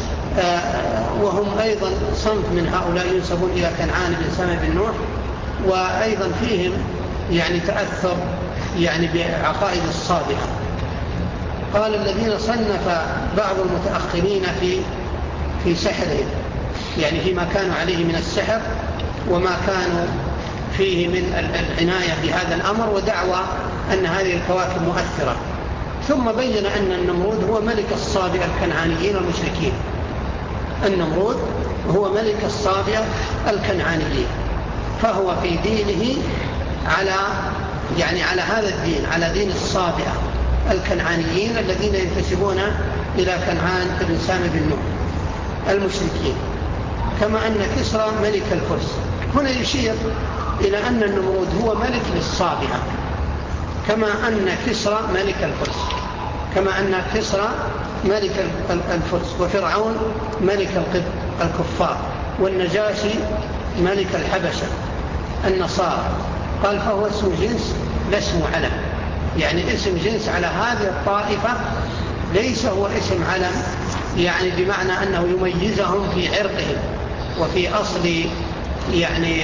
Speaker 2: وهم أيضا صنف من هؤلاء ينسبون إلى كنعان بن سام بن نوح، وأيضا فيهم يعني تأثر يعني بعقائد الصابئة. قال الذين صنف بعض المتأخرين في في سحرهم، يعني فيما كانوا عليه من السحر وما كانوا فيه من العناية بهذا الأمر ودعوى أن هذه الكواكب مؤثرة. ثم بين أن النمرود هو ملك الصابئة الكنعانيين المشركين. النمرود هو ملك الصابئة الكنعانيين، فهو في دينه على يعني على هذا الدين، على دين الصابئة الكنعانيين الذين ينتسبون إلى كنعان بن سام بن نوح المشركين. كما أن كسرى ملك الفرس. هنا يشير إلى أن النمرود هو ملك للصابئة، كما أن كسرى ملك الفرس، كما أن كسرى ملك الفرس، وفرعون ملك القبط الكفار، والنجاشي ملك الحبشة النصارى. قال فهو اسم جنس لا اسم علم، يعني اسم جنس على هذه الطائفة، ليس هو اسم علم يعني بمعنى أنه يميزهم في عرقهم وفي أصل يعني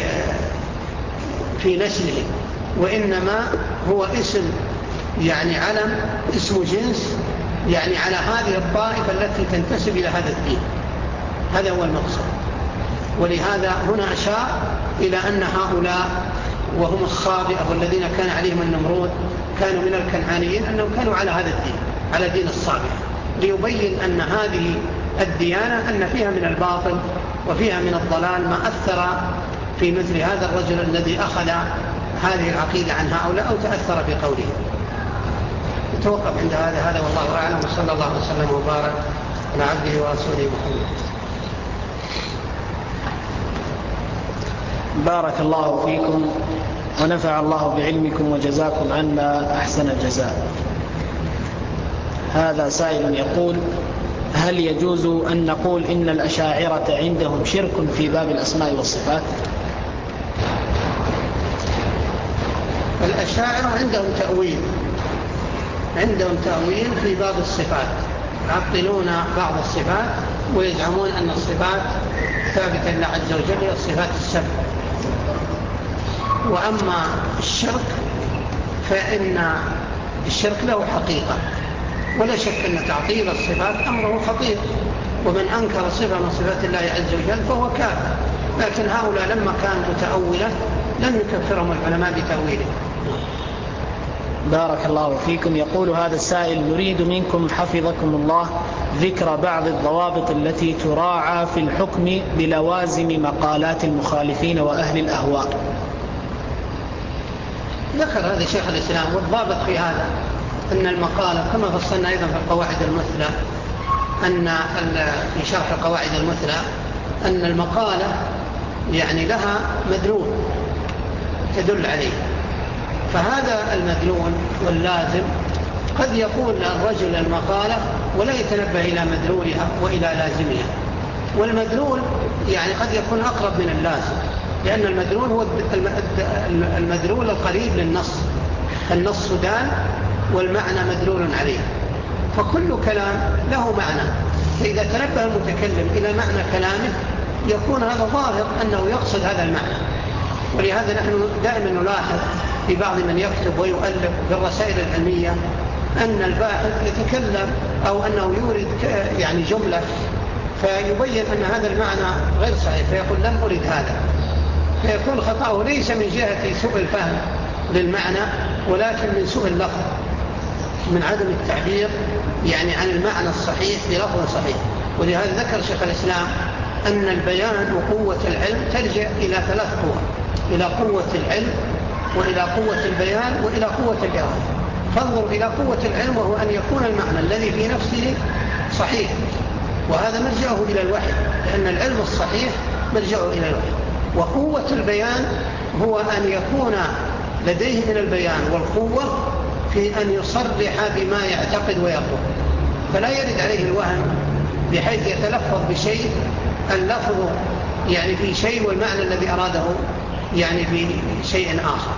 Speaker 2: في نسلهم، وإنما هو اسم يعني علم، اسم جنس يعني على هذه الطائفة التي تنتسب إلى هذا الدين. هذا هو المقصد. ولهذا هنا أشار إلى أن هؤلاء وهم الصابئة والذين كان عليهم النمرود كانوا من الكنعانيين، أنهم كانوا على هذا الدين، على دين الصابئة، ليبين أن هذه الديانة أن فيها من الباطل وفيها من الضلال ما أثر في مثل هذا الرجل الذي أخذ هذه العقيدة عن هؤلاء أو تأثر بقوله. نتوقف عند هذا هذا والله أعلم، وصلى الله وسلم وبارك على عبده ورسوله محمد.
Speaker 1: بارك الله فيكم ونفع الله بعلمكم وجزاكم عنا أحسن الجزاء. هذا سائل يقول: هل يجوز أن نقول إن الأشاعرة عندهم شرك في باب الأسماء والصفات؟
Speaker 2: الأشاعرة عندهم تأويل، عندهم تأويل في باب الصفات، يعطلون بعض الصفات ويزعمون أن الصفات ثابتة لله عز وجل هي الصفات السبع. وأما الشرك فإن الشرك له حقيقة، ولا شك أن تعطيل الصفات أمره خطير، ومن أنكر صفة من صفات الله عز وجل فهو كافر. لكن هؤلاء لما كانوا متأولة لم يكفرهم العلماء بتأويله.
Speaker 1: بارك الله فيكم. يقول هذا السائل: نريد منكم حفظكم الله ذكر بعض الضوابط التي تراعى في الحكم بلوازم مقالات المخالفين وأهل الأهواء.
Speaker 2: ذكر هذا شيخ الإسلام، والضابط في هذا أن المقالة كما فصلنا أيضا في القواعد المثلى، أن في شرح القواعد المثلى أن المقالة يعني لها مدلول تدل عليه، فهذا المدلول واللازم قد يقول الرجل المقالة ولا يتنبه إلى مدلولها وإلى لازمها، والمدلول يعني قد يكون أقرب من اللازم، لأن المدلول هو المدلول القريب للنص، النص دال والمعنى مدلول عليه، فكل كلام له معنى، فإذا تنبه المتكلم إلى معنى كلامه يكون هذا ظاهر أنه يقصد هذا المعنى. ولهذا نحن دائما نلاحظ في بعض من يكتب ويؤلف في الرسائل العلمية أن الباحث يتكلم أو أنه يورد يعني جملة فيبين أن هذا المعنى غير صحيح، فيقول لم أرد هذا، فيكون خطأه ليس من جهة سوء الفهم للمعنى ولكن من سوء اللفظ، من عدم التعبير يعني عن المعنى الصحيح بلفظ صحيح. ولهذا ذكر شيخ الإسلام أن البيان وقوة العلم ترجع إلى ثلاث قوى: إلى قوة العلم وإلى قوة البيان وإلى قوة الإرادة. فانظر إلى قوة العلم وهو أن يكون المعنى الذي في نفسه صحيح، وهذا مرجعه إلى الوحي، لأن العلم الصحيح مرجعه إلى الوحي. وقوة البيان هو أن يكون لديه من البيان والقوة في أن يصرح بما يعتقد ويقول، فلا يرد عليه الوهم بحيث يتلفظ بشيء اللفظ يعني في شيء والمعنى الذي أراده يعني في شيء آخر.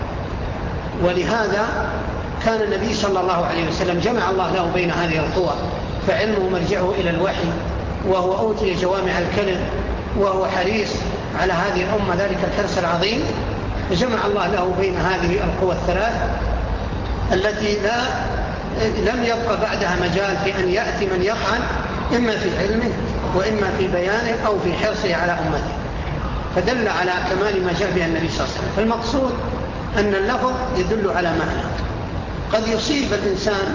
Speaker 2: ولهذا كان النبي صلى الله عليه وسلم جمع الله له بين هذه القوى، فعلمه مرجعه إلى الوحي، وهو أوتي جوامع الكلم، وهو حريص على هذه الأمة ذلك الحرص العظيم، فجمع الله له بين هذه القوى الثلاث التي لا لم يبقى بعدها مجال في أن يأتي من يطعن إما في علمه وإما في بيانه أو في حرصه على أمته، فدل على كمال ما جاء به النبي صلى الله عليه وسلم. فالمقصود أن اللفظ يدل على معنى، قد يصيب الإنسان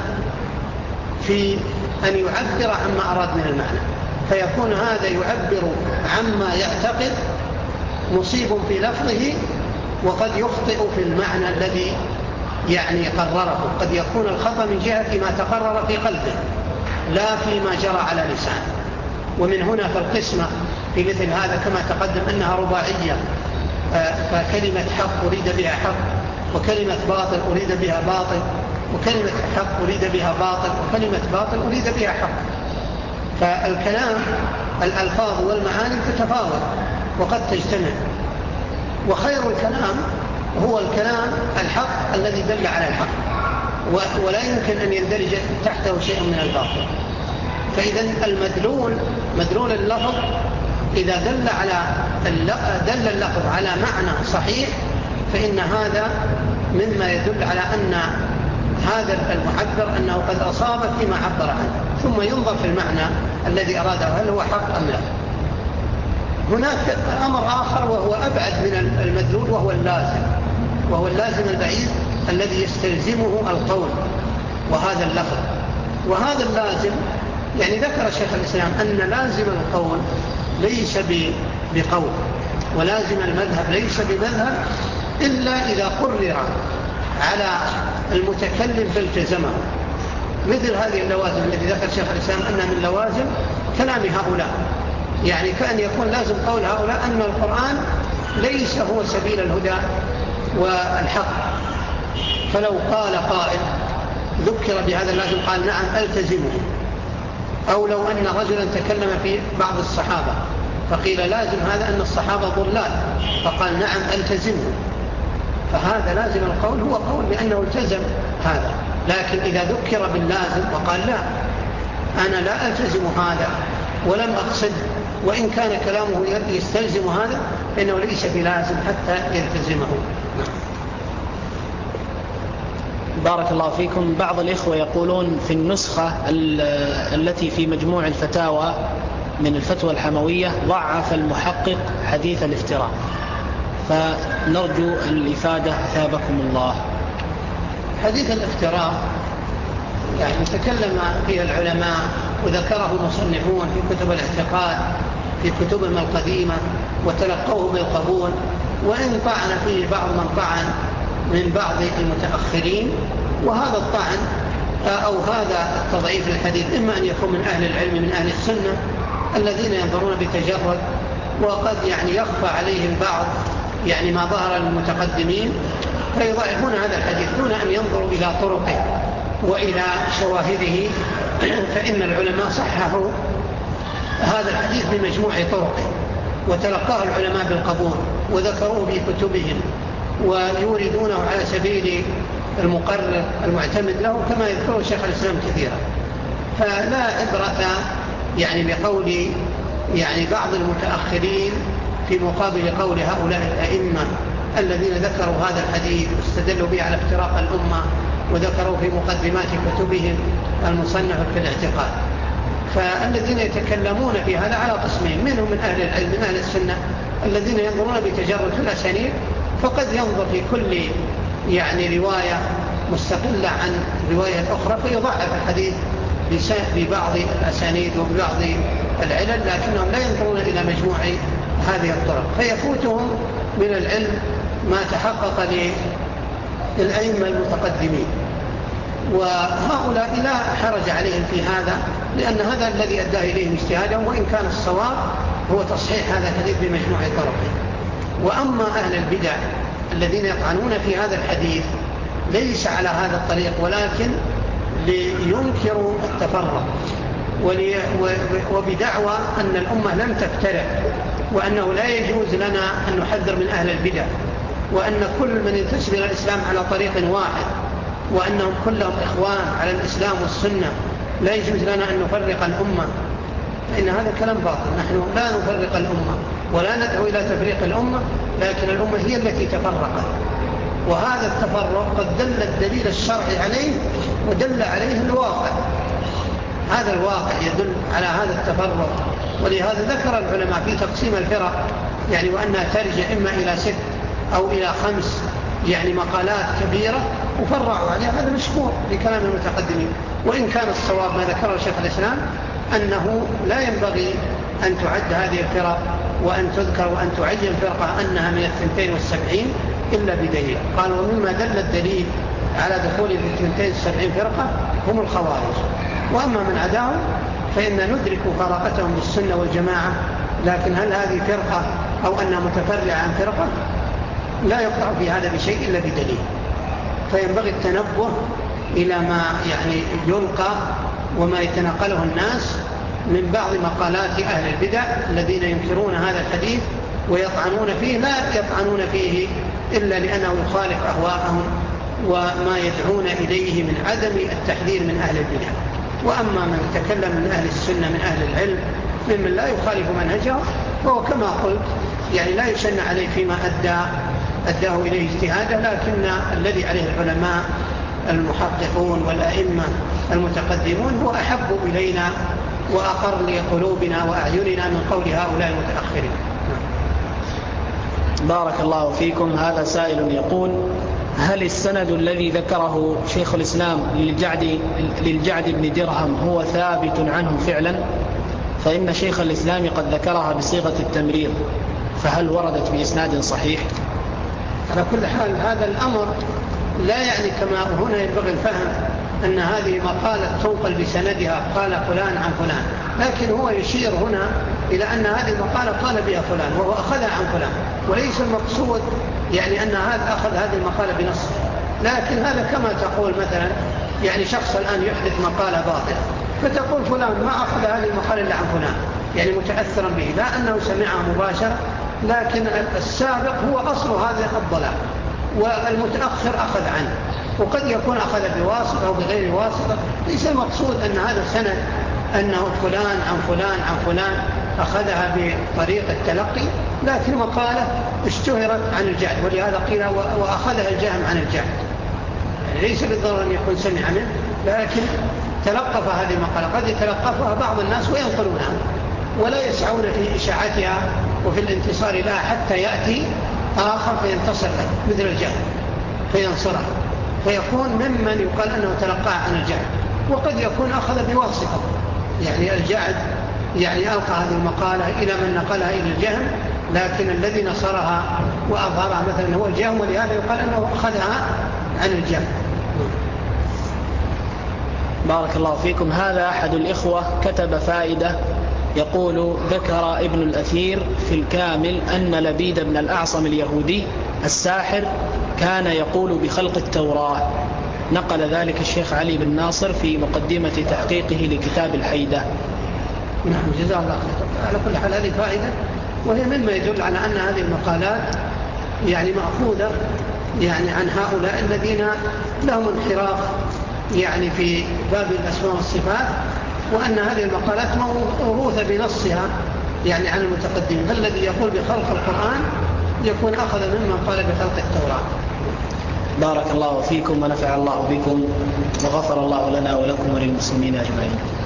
Speaker 2: في أن يعبر عما أراد من المعنى، فيكون هذا يعبر عما يعتقد مصيب في لفظه، وقد يخطئ في المعنى الذي يعني قرره، قد يكون الخطأ من جهة ما تقرر في قلبه لا فيما جرى على لسانه. ومن هنا فالقسمة في مثل هذا كما تقدم أنها رباعية، فكلمة حق أريد بها حق، وكلمة باطل أريد بها باطل، وكلمة حق أريد بها باطل، وكلمة باطل أريد بها حق. فالكلام الألفاظ والمعاني تتفاوت وقد تجتمع، وخير الكلام هو الكلام الحق الذي دل على الحق، ولا يمكن أن يندرج تحته شيء من الباطل. فإذا المدلول مدلول اللفظ إذا دل على دل اللفظ على معنى صحيح، فإن هذا مما يدل على أن هذا المعبر أنه قد أصاب فيما عبر عنه، ثم ينظر في المعنى الذي أراده هل هو حق أم لا. هناك أمر آخر وهو أبعد من المدلول، وهو اللازم، وهو اللازم البعيد الذي يستلزمه القول وهذا اللفظ. وهذا اللازم يعني ذكر شيخ الإسلام أن لازم القول ليس بقول، ولازم المذهب ليس بمذهب إلا إذا قرر على المتكلم فالتزمه. مثل هذه اللوازم التي ذكر شيخ الإسلام أنها من لوازم كلام هؤلاء، يعني كأن يكون لازم قول هؤلاء أن القرآن ليس هو سبيل الهدى والحق. فلو قال قائل ذكر بهذا اللازم قال نعم ألتزمه، أو لو أن رجلا تكلم في بعض الصحابة فقيل لازم هذا أن الصحابة ضلال، فقال نعم ألتزمه، فهذا لازم القول هو قول لأنه التزم هذا. لكن إذا ذكر باللازم وقال لا أنا لا ألتزم هذا ولم أقصد، وإن كان كلامه يستلزم هذا فإنه ليس بلازم حتى يلتزمه.
Speaker 1: بارك الله فيكم. بعض الإخوة يقولون في النسخة التي في مجموع الفتاوى من الفتوى الحموية ضعف المحقق حديث الافتراء، فنرجو الإفادة ثابكم الله.
Speaker 2: حديث الافتراء يعني تكلم فيها العلماء وذكره المصنفون في كتب الاعتقاد في كتبهم القديمة وتلقوه بالقبول، وإن طعن فيه بعض من طعن من بعض المتأخرين. وهذا الطعن أو هذا التضعيف الحديث إما أن يكون من أهل العلم من أهل السنة الذين ينظرون بتجرد، وقد يعني يخفى عليهم بعض يعني ما ظهر للمتقدمين فيضعفون هذا الحديث دون أن ينظروا إلى طرقه وإلى شواهده. فإن العلماء صححوا هذا الحديث بمجموع طرقه وتلقاه العلماء بالقبول وذكروه في كتبهم ويوردونه على سبيل المقرر المعتمد له كما يذكره شيخ الإسلام كثيرا. فلا عبرة يعني بقول يعني بعض المتأخرين في مقابل قول هؤلاء الأئمة الذين ذكروا هذا الحديث واستدلوا به على افتراق الأمة وذكروا في مقدمات كتبهم المصنفة في الاعتقاد. فالذين يتكلمون في هذا على قسمين، منهم من أهل العلم من أهل السنة الذين ينظرون بتجرد في الأسانيد، فقد ينظر في كل يعني رواية مستقلة عن رواية أخرى فيضعف الحديث ببعض الأسانيد وببعض العلل، لكنهم لا ينظرون إلى مجموع هذه الطرق، فيفوتهم من العلم ما تحقق للأئمة المتقدمين. وهؤلاء لا حرج عليهم في هذا، لأن هذا الذي أدى إليهم اجتهادهم، وإن كان الصواب هو تصحيح هذا الحديث بمجموع طرقه. وأما أهل البدع الذين يطعنون في هذا الحديث ليس على هذا الطريق، ولكن لينكروا التفرق وبدعوى أن الأمة لم تفترق، وأنه لا يجوز لنا أن نحذر من أهل البدع، وأن كل من ينتسب إلى الإسلام على طريق واحد، وأنهم كلهم إخوان على الإسلام والسنة، لا يجوز لنا أن نفرق الأمة. فإن هذا كلام باطل. نحن لا نفرق الأمة ولا ندعو إلى تفريق الأمة، لكن الأمة هي التي تفرقت، وهذا التفرق قد دل الدليل الشرعي عليه ودل عليه الواقع. هذا الواقع يدل على هذا التفرق، ولهذا ذكر العلماء في تقسيم الفرق يعني وأنها ترجع إما إلى ست أو إلى خمس يعني مقالات كبيرة وفرعوا عليها. هذا مشهور في كلام المتقدمين، وإن كان الصواب ما ذكره شيخ الإسلام أنه لا ينبغي أن تعد هذه الفرق وأن تذكر وأن تعين فرقة أنها من الثنتين والسبعين إلا بدليل. قال ومما دل الدليل على دخول الثنتين والسبعين فرقة هم الخوارج، وأما من عداهم فإن ندرك فرقتهم بالسنة والجماعة، لكن هل هذه فرقة أو أنها متفرعة عن فرقة لا يقطع في هذا بشيء إلا بدليل. فينبغي التنبه إلى ما يعني يلقى وما يتناقله الناس من بعض مقالات أهل البدع الذين ينكرون هذا الحديث ويطعنون فيه، لا يطعنون فيه إلا لأنه يخالف أهواءهم وما يدعون إليه من عدم التحذير من أهل البدع. وأما من تكلم من أهل السنة من أهل العلم ممن لا يخالف منهجه فهو كما قلت يعني لا يشن عليه فيما أدى أداه إليه اجتهاده، لكن الذي عليه العلماء المحققون والأئمة المتقدمون هو أحب إلينا وأقر لقلوبنا وأعيننا من قول هؤلاء المتأخرين.
Speaker 1: بارك الله فيكم. هذا سائل يقول: هل السند الذي ذكره شيخ الإسلام للجعد, للجعد بن درهم هو ثابت عنه فعلا؟ فإن شيخ الإسلام قد ذكرها بصيغة التمريض، فهل وردت بإسناد صحيح؟
Speaker 2: على كل حال هذا الأمر لا يعني كما هنا ينبغي الفهم أن هذه مقالة تنقل بسندها قال فلان عن فلان، لكن هو يشير هنا إلى أن هذه المقالة قال بها فلان وهو أخذها عن فلان، وليس المقصود يعني أن هذا أخذ هذه المقالة بنص. لكن هذا كما تقول مثلا يعني شخص الآن يحدث مقالة باطلة فتقول فلان ما أخذ هذه المقالة إلا عن فلان، يعني متأثرا به، لا أنه سمعها مباشرة، لكن السابق هو أصل هذا الضلال والمتأخر أخذ عنه، وقد يكون أخذ بواسطة أو بغير واسطة. ليس المقصود أن هذا السند أنه فلان عن فلان عن فلان أخذها بطريق التلقي، لكن مقالة اشتهرت عن الجعد، ولهذا قيل وأخذها الجهم عن الجعد، يعني ليس بالضرورة أن يكون سمع منه، لكن تلقف هذه المقالة، قد يتلقفها بعض الناس وينقلونها ولا يسعون في إشاعتها وفي الانتصار لها حتى يأتي آخر فينتصر له مثل الجهم فينصره، فيكون ممن يقال أنه تلقى عن الجعد، وقد يكون أخذ بواسطة، يعني الجعد يعني ألقى هذه المقالة إلى من نقلها إلى الجهم، لكن الذي نصرها وأظهرها مثلا هو الجهم، ولهذا يقال أنه أخذها عن الجهم.
Speaker 1: بارك الله فيكم. هذا أحد الإخوة كتب فائدة يقول: ذكر ابن الأثير في الكامل أن لبيد بن الأعصم اليهودي الساحر كان يقول بخلق التوراة. نقل ذلك الشيخ علي بن ناصر في مقدمة تحقيقه لكتاب الحيدة.
Speaker 2: نعم جزاه الله خير. على كل حال هذه فائدة، وهي مما يدل على أن هذه المقالات يعني مأخوذة يعني عن هؤلاء الذين لهم انحراف يعني في باب الأسماء والصفات، وأن هذه المقالات موروثة بنصها يعني عن المتقدمين، فالذي يقول بخلق القرآن يكون أخذ ممن قال بخلق التوراة.
Speaker 1: بارك الله فيكم ونفع الله بكم وغفر الله لنا ولكم وللمسلمين أجمعين.